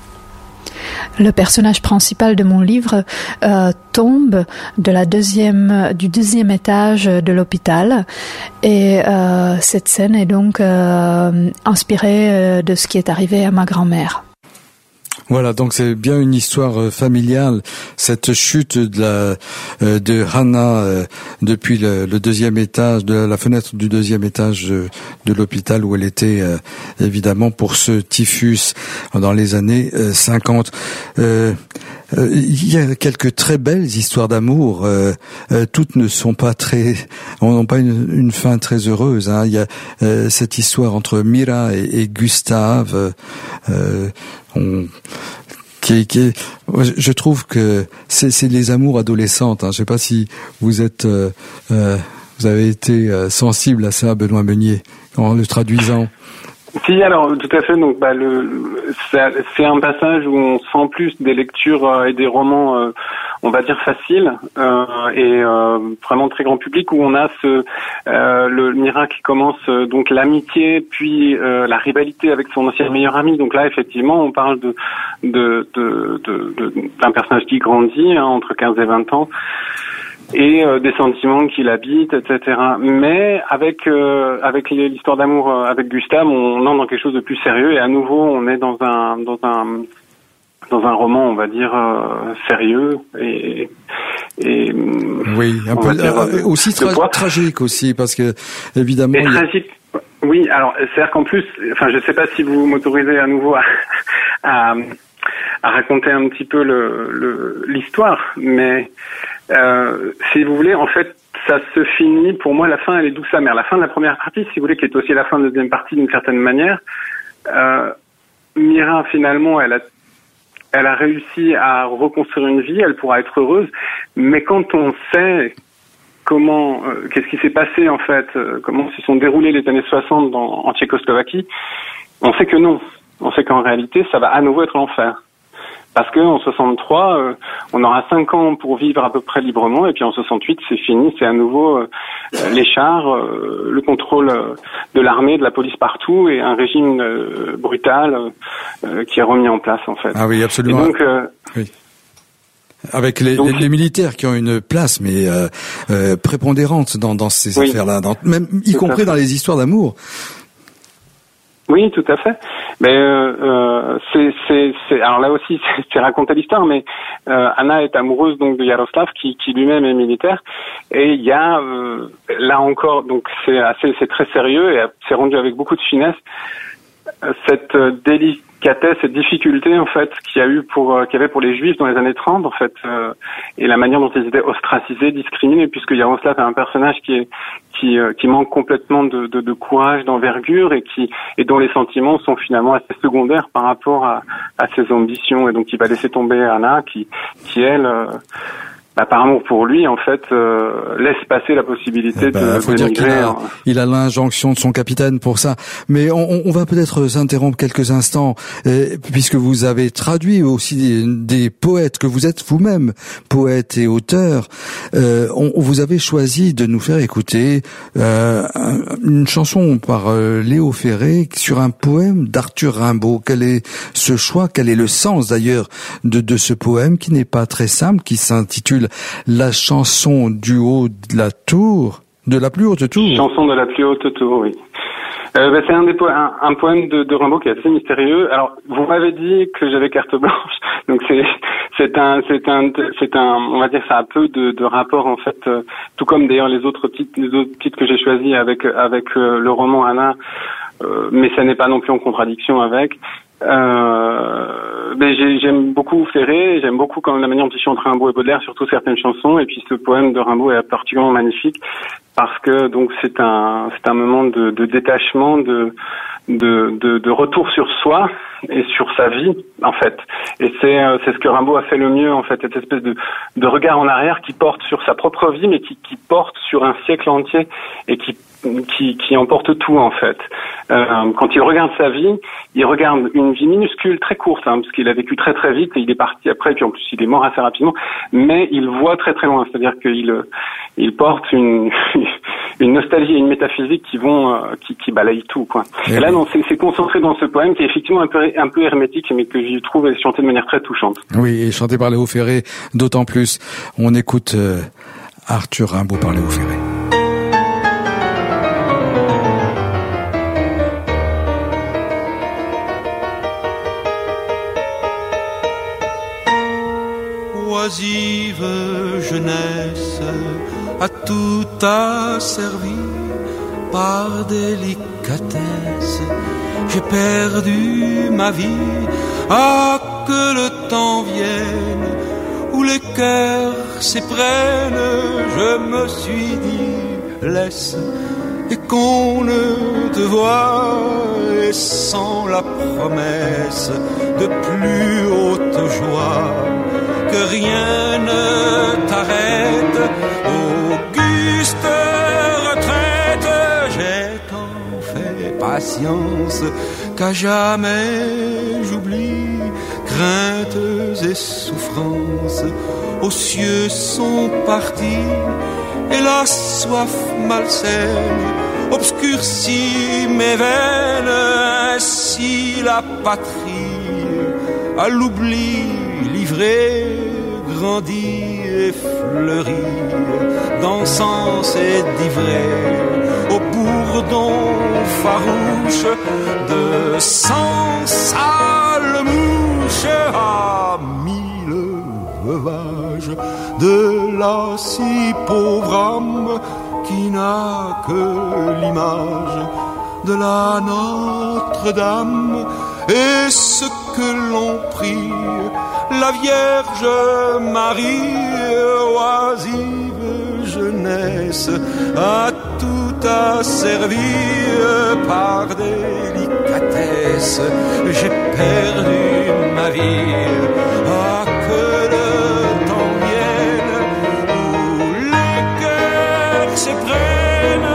Le personnage principal de mon livre euh, tombe de la deuxième, du deuxième étage de l'hôpital et euh, cette scène est donc euh, inspirée de ce qui est arrivé à ma grand-mère. Voilà, donc c'est bien une histoire familiale, cette chute de la de Hannah depuis le, le deuxième étage, de la fenêtre du deuxième étage de, de l'hôpital où elle était évidemment pour ce typhus dans les années cinquante. Euh, il y a quelques très belles histoires d'amour. Euh, euh, toutes ne sont pas très, n'ont pas une, une fin très heureuse. Hein. Il y a euh, cette histoire entre Mira et, et Gustave. Euh, on, qui, qui est, je trouve que c'est, c'est les amours adolescentes. Hein. Je ne sais pas si vous êtes, euh, euh, vous avez été euh, sensible à ça, Benoît Meunier, en le traduisant. Si, alors tout à fait. Donc, bah, le, c'est, c'est un passage où on sent plus des lectures euh, et des romans, euh, on va dire faciles euh, et euh, vraiment très grand public, où on a ce euh, le Mira qui commence euh, donc l'amitié, puis euh, la rivalité avec son ancien meilleur ami. Donc là, effectivement, on parle de de de, de, de d'un personnage qui grandit hein, entre quinze et vingt ans. Et euh, des sentiments qui l'habitent, et cetera. Mais avec euh, avec l'histoire d'amour euh, avec Gustave, on entre dans quelque chose de plus sérieux et à nouveau on est dans un dans un dans un roman, on va dire euh, sérieux et, et oui, un peu dire, euh, aussi tra- tragique aussi, parce que évidemment. Et il... tragique. Oui, alors c'est-à-dire qu'en plus, enfin, je sais pas si vous m'autorisez à nouveau à, à, à raconter un petit peu le, le l'histoire, mais euh, si vous voulez, en fait, ça se finit. Pour moi, la fin, elle est douce amère. La fin de la première partie, si vous voulez, qui est aussi la fin de la deuxième partie d'une certaine manière. Euh, Mira, finalement, elle a Elle a réussi à reconstruire une vie, elle pourra être heureuse, mais quand on sait comment, euh, qu'est-ce qui s'est passé en fait, euh, comment se sont déroulées les années soixante dans, en Tchécoslovaquie, on sait que non. On sait qu'en réalité, ça va à nouveau être l'enfer. Parce que en soixante-trois, euh, on aura cinq ans pour vivre à peu près librement, et puis en soixante-huit, c'est fini, c'est à nouveau euh, les chars, euh, le contrôle euh, de l'armée, de la police partout, et un régime euh, brutal euh, qui est remis en place en fait. Ah oui, absolument. Et donc, euh, oui. Avec les, donc, les, les militaires qui ont une place, mais euh, euh, prépondérante dans, dans ces oui. affaires-là, dans, même y tout compris dans les histoires d'amour. Oui, tout à fait. Mais euh, euh, c'est, c'est, c'est, alors là aussi, c'est, c'est raconter l'histoire, mais euh, Anna est amoureuse donc de Yaroslav, qui, qui lui-même est militaire, et il y a euh, là encore, donc c'est assez, c'est très sérieux et c'est rendu avec beaucoup de finesse cette euh, délicatesse, cette difficulté en fait qu'il y a eu pour, euh, qu'il y avait pour les Juifs dans les années trente en fait, euh, et la manière dont ils étaient ostracisés, discriminés, puisque Yaroslav est un personnage qui est qui euh, qui manque complètement de, de, de courage, d'envergure, et qui et dont les sentiments sont finalement assez secondaires par rapport à, à ses ambitions, et donc il va laisser tomber Anna qui qui elle euh, bah, par amour pour lui, en fait, euh, laisse passer la possibilité eh ben, de, faut de dire migrer. Qu'il a, il a l'injonction de son capitaine pour ça. Mais on, on va peut-être s'interrompre quelques instants, euh, puisque vous avez traduit aussi des, des poètes, que vous êtes vous-même poète et auteur. Euh, on, vous avez choisi de nous faire écouter euh, une chanson par euh, Léo Ferré sur un poème d'Arthur Rimbaud. Quel est ce choix? Quel est le sens d'ailleurs de, de ce poème qui n'est pas très simple, qui s'intitule La chanson du haut de la tour, de la plus haute tour. Chanson de la plus haute tour, oui. Euh, bah, c'est un, des po- un, un poème de, de Rimbaud qui est assez mystérieux. Alors, vous m'avez dit que j'avais carte blanche, donc c'est c'est un c'est un c'est un on va dire ça a peu de, de rapport en fait, euh, tout comme d'ailleurs les autres titres les autres titres que j'ai choisis avec avec euh, le roman Anna, euh, mais ça n'est pas non plus en contradiction avec. Euh, mais j'ai, j'aime beaucoup Ferré, j'aime beaucoup quand même la manière dont il chante Rimbaud et Baudelaire, surtout certaines chansons, et puis ce poème de Rimbaud est particulièrement magnifique parce que donc c'est un c'est un moment de, de détachement, de, de de de retour sur soi et sur sa vie en fait. Et c'est c'est ce que Rimbaud a fait le mieux en fait, cette espèce de de regard en arrière qui porte sur sa propre vie, mais qui qui porte sur un siècle entier et qui qui qui emporte tout en fait. Euh, quand il regarde sa vie, il regarde une vie minuscule, très courte, hein, parce qu'il a vécu très très vite et il est parti après, et puis en plus il est mort assez rapidement, mais il voit très très loin, c'est-à-dire qu'il il porte une une nostalgie et une métaphysique qui vont euh, qui, qui balayent tout quoi. Et, et là non, c'est, c'est concentré dans ce poème qui est effectivement un peu un peu hermétique, mais que j'y trouve chanté de manière très touchante. Oui, et chanté par Léo Ferré d'autant plus. On écoute euh, Arthur Rimbaud par Léo Ferré. Oisive jeunesse, à tout asservi par délicatesse, j'ai perdu ma vie. Ah, que le temps vienne où les cœurs s'éprennent, je me suis dit laisse, et qu'on ne te voie, et sans la promesse de plus haute joie, que rien ne t'arrête. Auguste retraite, j'ai tant fait patience qu'à jamais j'oublie craintes et souffrances. Aux cieux sont partis et la soif malsaine obscurcit mes veines. Ainsi la patrie à l'oubli livrée grandit et fleurit d'encens et d'ivrée au bourdon farouche de cent sales mouches. Ah, songe de la si pauvre âme qui n'a que l'image de la Notre-Dame. Et ce que l'on prie, la Vierge Marie, oisive jeunesse, a tout asservi par délicatesse. J'ai perdu ma vie, ah que le temps vienne où les cœurs s'éprennent.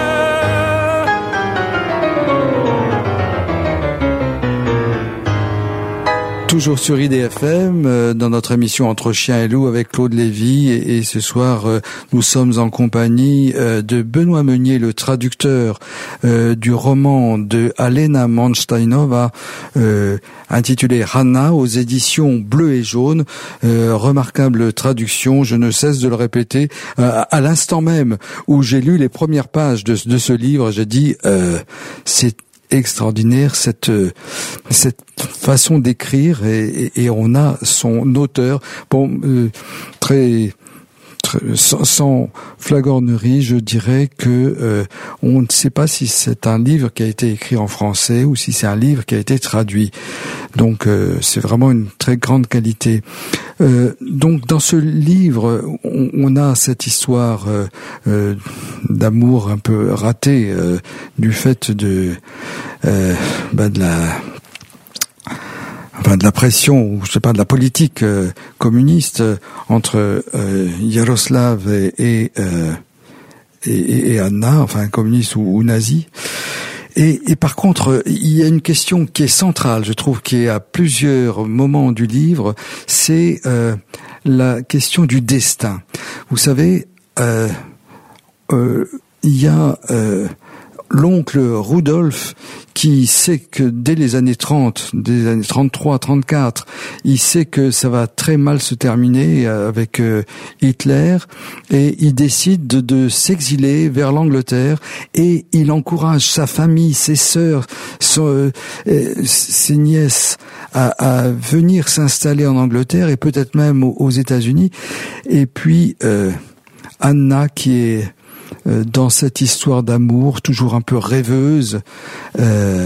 Toujours sur I D F M, euh, dans notre émission Entre Chien et Loup avec Claude Lévy, et, et ce soir euh, nous sommes en compagnie euh, de Benoît Meunier, le traducteur euh, du roman de Alena Mansteinova euh, intitulé Hanna aux éditions Bleu et Jaune. Euh, remarquable traduction, je ne cesse de le répéter. Euh, à l'instant même où j'ai lu les premières pages de, de ce livre, j'ai dit euh, c'est extraordinaire cette cette façon d'écrire, et, et, et on a son auteur. Bon, euh, très, très sans, sans flagornerie, je dirais que euh, on ne sait pas si c'est un livre qui a été écrit en français ou si c'est un livre qui a été traduit. Donc euh, c'est vraiment une très grande qualité. Euh, donc dans ce livre, on, on a cette histoire euh, euh, d'amour un peu raté, euh, du fait de euh, bah de la enfin de la pression, ou je sais pas, de la politique euh, communiste euh, entre euh, Yaroslav et et, euh, et et Anna, enfin communiste ou, ou nazi. Et, et par contre, il y a une question qui est centrale, je trouve, qui est à plusieurs moments du livre, c'est euh, la question du destin. Vous savez, euh, euh, il y a euh, l'oncle Rudolf qui sait que dès les années trente, dès les années trente-trois, trente-quatre, il sait que ça va très mal se terminer avec euh, Hitler, et il décide de, de s'exiler vers l'Angleterre, et il encourage sa famille, ses sœurs, son, euh, ses nièces à, à venir s'installer en Angleterre et peut-être même aux, aux États-Unis. Et puis euh, Anna, qui est dans cette histoire d'amour toujours un peu rêveuse, euh,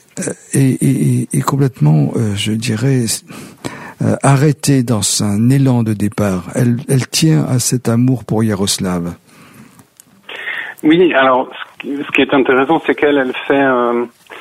et, et, et complètement, euh, je dirais, euh, arrêtée dans un élan de départ. Elle, elle tient à cet amour pour Yaroslav. Oui, alors ce qui est intéressant, c'est qu'elle, elle fait euh,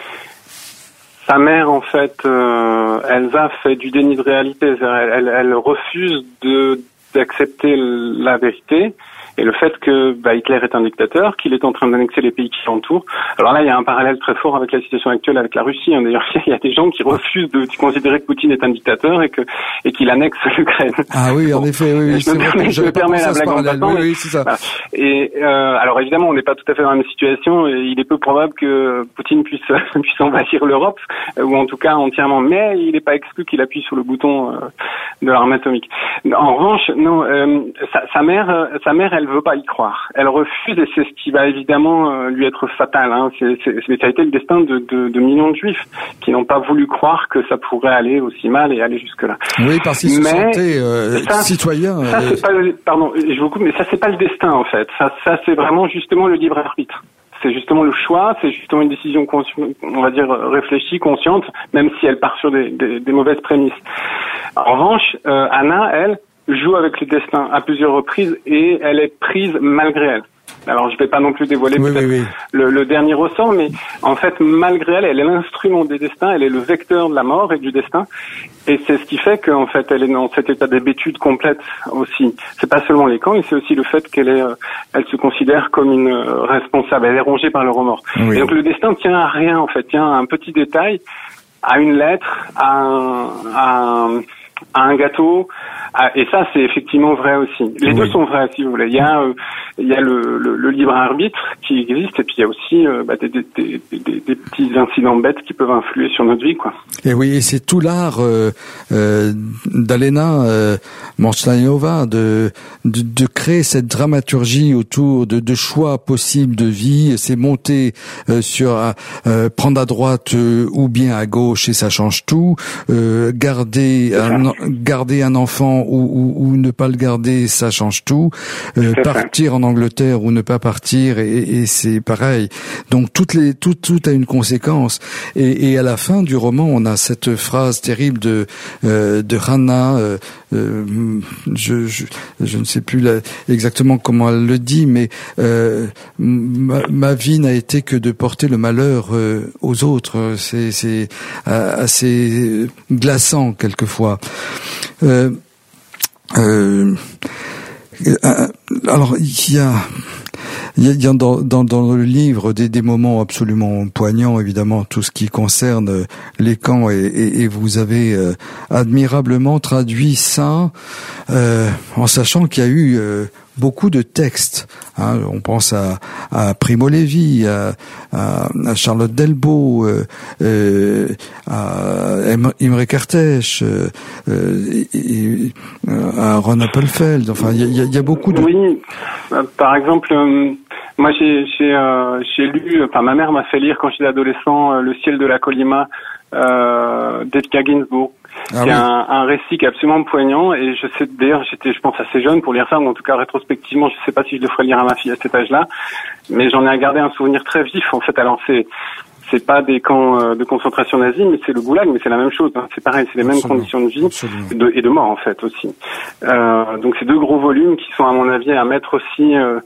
sa mère, en fait, euh, Elsa fait du déni de réalité. Elle, elle, elle refuse de d'accepter la vérité. Et le fait que bah, Hitler est un dictateur, qu'il est en train d'annexer les pays qui l'entourent. Alors là, il y a un parallèle très fort avec la situation actuelle avec la Russie. Hein. D'ailleurs, il y a des gens qui refusent de considérer que Poutine est un dictateur et que et qu'il annexe l'Ukraine. Ah oui, en bon, effet, oui, oui. Je me permets, je me permets la blague en passant. Oui, oui, c'est ça. Voilà. Et euh, alors évidemment, on n'est pas tout à fait dans la même situation. Et il est peu probable que Poutine puisse puisse envahir l'Europe, ou en tout cas entièrement. Mais il n'est pas exclu qu'il appuie sur le bouton euh, de l'arme atomique. En revanche, non, euh, sa, sa mère, euh, sa mère, elle veut pas y croire. Elle refuse, et c'est ce qui va évidemment euh, lui être fatal. Hein. C'est, c'est, c'est, ça a été le destin de, de, de millions de Juifs qui n'ont pas voulu croire que ça pourrait aller aussi mal et aller jusque là. Oui, parce qu'ils se sentaient euh, ça, citoyens. Ça, euh... c'est pas, pardon, je vous coupe, mais ça c'est pas le destin en fait. Ça, ça c'est vraiment justement le libre arbitre. C'est justement le choix, c'est justement une décision, consci- on va dire, réfléchie, consciente, même si elle part sur des, des, des mauvaises prémices. En revanche, euh, Anna, elle, joue avec le destin à plusieurs reprises, et elle est prise malgré elle. Alors, je vais pas non plus dévoiler oui, peut-être oui, oui. Le, le dernier ressort, mais en fait, malgré elle, elle est l'instrument des destins, elle est le vecteur de la mort et du destin, et c'est ce qui fait qu'en fait, elle est dans cet état d'hébétude complète aussi. C'est pas seulement les camps, mais c'est aussi le fait qu'elle est, elle se considère comme une responsable, elle est rongée par le remords. Oui. Et donc, le destin tient à rien, en fait, tient à un petit détail, à une lettre, à un, à un, à un gâteau. Ah, et ça, c'est effectivement vrai aussi. Les oui. deux sont vrais, si vous voulez. Il y a, euh, il y a le, le, le libre arbitre qui existe, et puis il y a aussi euh, bah, des, des, des, des, des petits incidents bêtes qui peuvent influer sur notre vie, quoi. Et oui, et c'est tout l'art euh, euh, d'Alena euh, Mansteinova de, de de crée cette dramaturgie autour de, de choix possibles de vie. C'est monter euh, sur euh, prendre à droite euh, ou bien à gauche et ça change tout. Euh, garder un, garder un enfant ou, ou, ou ne pas le garder, ça change tout. Euh, partir en Angleterre ou ne pas partir, et, et c'est pareil. Donc toutes les tout tout a une conséquence. Et, et à la fin du roman, on a cette phrase terrible de euh, de Hannah. Euh, euh, je, je je ne sais plus la, exactement comment elle le dit, mais euh, ma, ma vie n'a été que de porter le malheur euh, aux autres. C'est c'est euh, assez glaçant quelquefois. Euh, euh, euh, alors il y a Il y a dans, dans, dans le livre des, des moments absolument poignants, évidemment, tout ce qui concerne les camps, et, et, et vous avez euh, admirablement traduit ça, euh, en sachant qu'il y a eu euh, beaucoup de textes. Hein. On pense à, à Primo Levi, à, à, à Charlotte Delbo, euh, euh, à Imre Kertész, euh, et, et, à Ron Appelfeld. Enfin, il y a, y a beaucoup de... Oui, par exemple... Euh... Moi, j'ai j'ai euh, j'ai lu. Enfin, ma mère m'a fait lire quand j'étais adolescent euh, Le ciel de la Colima euh, d'Edgar Ginsburg. Ah, c'est oui. un, un récit qui est absolument poignant. Et je sais d'ailleurs, j'étais, je pense, assez jeune pour lire ça. Mais en tout cas, rétrospectivement, je sais pas si je le ferais lire à ma fille à cet âge-là. Mais j'en ai gardé un souvenir très vif. En fait, alors c'est c'est pas des camps de concentration nazis, mais c'est le goulag, mais c'est la même chose. Hein. C'est pareil, c'est les mêmes Absolument. conditions de vie de, et de mort en fait aussi. Euh, donc, c'est deux gros volumes qui sont, à mon avis, à mettre aussi. Euh,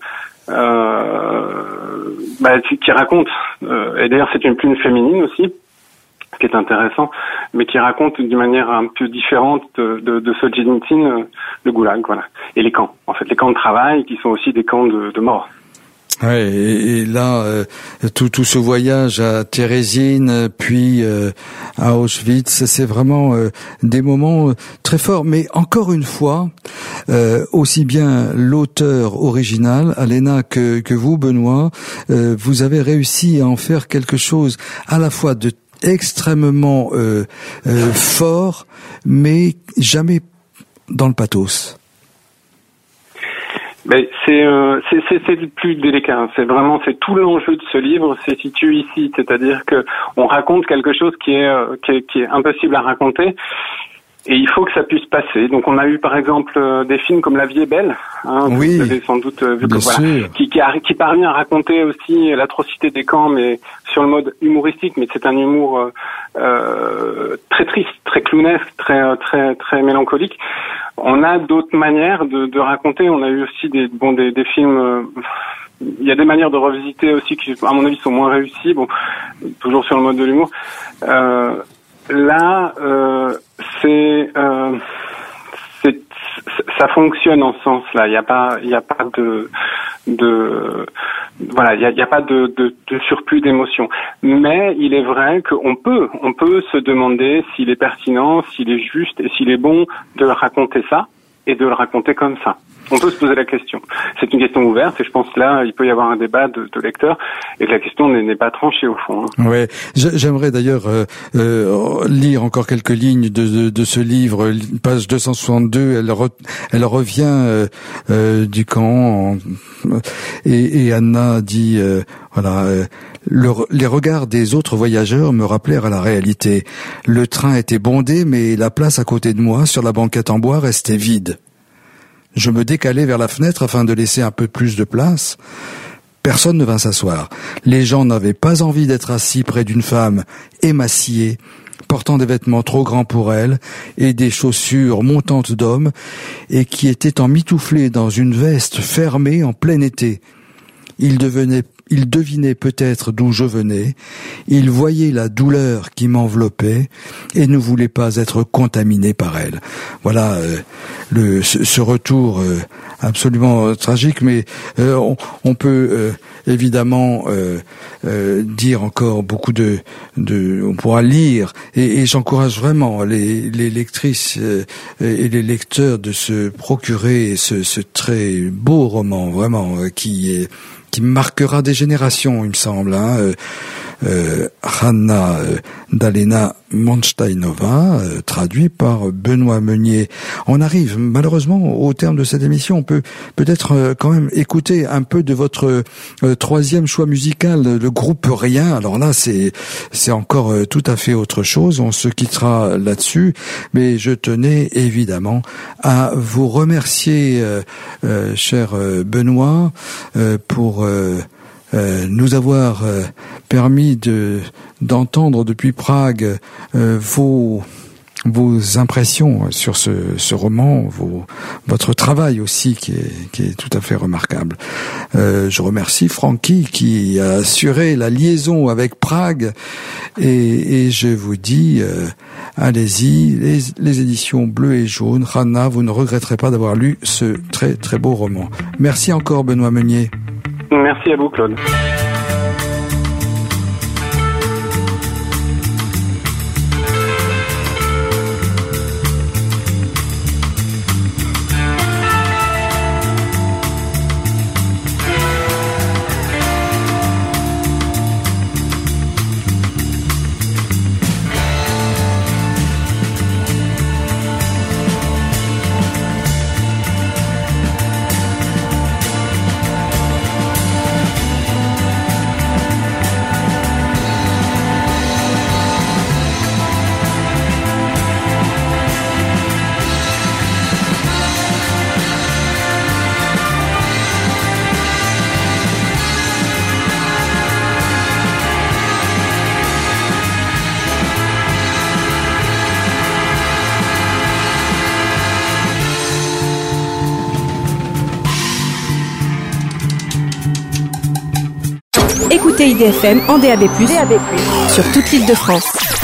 Euh, bah, qui, qui raconte, euh, et d'ailleurs c'est une plume féminine aussi, ce qui est intéressant, mais qui raconte d'une manière un peu différente de, de, de Solzhenitsyn, euh, le goulag, voilà, et les camps, en fait, les camps de travail qui sont aussi des camps de, de mort. Ouais, et, et là, euh, tout, tout ce voyage à Térésine, puis euh, à Auschwitz, c'est vraiment euh, des moments euh, très forts. Mais encore une fois, euh, aussi bien l'auteur original, Alena, que, que vous, Benoît, euh, vous avez réussi à en faire quelque chose à la fois de extrêmement euh, euh, fort, mais jamais dans le pathos. Ben, c'est, euh, c'est, c'est, c'est le plus délicat. C'est vraiment, c'est tout l'enjeu de ce livre se situe ici. C'est-à-dire que on raconte quelque chose qui est, euh, qui est, qui est impossible à raconter. Et il faut que ça puisse passer. Donc on a eu par exemple euh, des films comme La vie est belle, hein, oui, vous avez sans doute euh, vu que voilà, qui, qui, a, qui parvient à raconter aussi l'atrocité des camps, mais sur le mode humoristique. Mais c'est un humour euh, euh, très triste, très clownesque, très très très mélancolique. On a d'autres manières de, de raconter. On a eu aussi des bon des, des films. Euh, il y a des manières de revisiter aussi qui, à mon avis, sont moins réussies. Bon, toujours sur le mode de l'humour. Euh, Là, euh, c'est, euh, c'est, ça fonctionne en ce sens-là. Il n'y a pas, il n'y a pas de, de, voilà, il n'y a, y a pas de, de, de surplus d'émotions. Mais il est vrai qu'on peut, on peut se demander s'il est pertinent, s'il est juste et s'il est bon de raconter ça et de le raconter comme ça. On peut se poser la question. C'est une question ouverte et je pense que là, il peut y avoir un débat de, de lecteurs et que la question n'est, n'est pas tranchée au fond. Hein. Ouais, j'aimerais d'ailleurs euh, euh, lire encore quelques lignes de, de, de ce livre, page deux cent soixante-deux. Elle, re, elle revient euh, euh, du camp en, et, et Anna dit euh, voilà. Euh, Le, les regards des autres voyageurs me rappelèrent à la réalité. Le train était bondé, mais la place à côté de moi, sur la banquette en bois, restait vide. Je me décalai vers la fenêtre afin de laisser un peu plus de place. Personne ne vint s'asseoir. Les gens n'avaient pas envie d'être assis près d'une femme émaciée, portant des vêtements trop grands pour elle et des chaussures montantes d'hommes, et qui était emmitouflée dans une veste fermée en plein été. Il devenait Il devinait peut-être d'où je venais, il voyait la douleur qui m'enveloppait et ne voulait pas être contaminé par elle. Voilà euh, le, ce, ce retour euh, absolument euh, tragique, mais euh, on, on peut euh, évidemment euh, euh, dire encore beaucoup de, de... On pourra lire, et, et j'encourage vraiment les, les lectrices euh, et les lecteurs de se procurer ce, ce très beau roman, vraiment, euh, qui est... qui marquera des générations, il me semble. Hein. Euh, euh, Hanna euh, d'Alena Mansteinova, euh, traduit par Benoît Meunier. On arrive malheureusement au terme de cette émission. On peut peut-être euh, quand même écouter un peu de votre euh, troisième choix musical, le groupe Rien. Alors là, c'est c'est encore euh, tout à fait autre chose. On se quittera là-dessus, mais je tenais évidemment à vous remercier, euh, euh, cher euh, Benoît, euh, pour euh, Euh, nous avoir euh, permis de d'entendre depuis Prague euh, vos vos impressions sur ce, ce roman, vos, votre travail aussi qui est, qui est tout à fait remarquable. Euh, je remercie Francky qui a assuré la liaison avec Prague et, et je vous dis euh, allez-y, les, les éditions Bleu et Jaune, Hanna, vous ne regretterez pas d'avoir lu ce très très beau roman. Merci encore Benoît Meunier. Merci à vous, Claude. Écoutez I D F M en D A B plus, D A B plus, sur toute l'Île-de-France.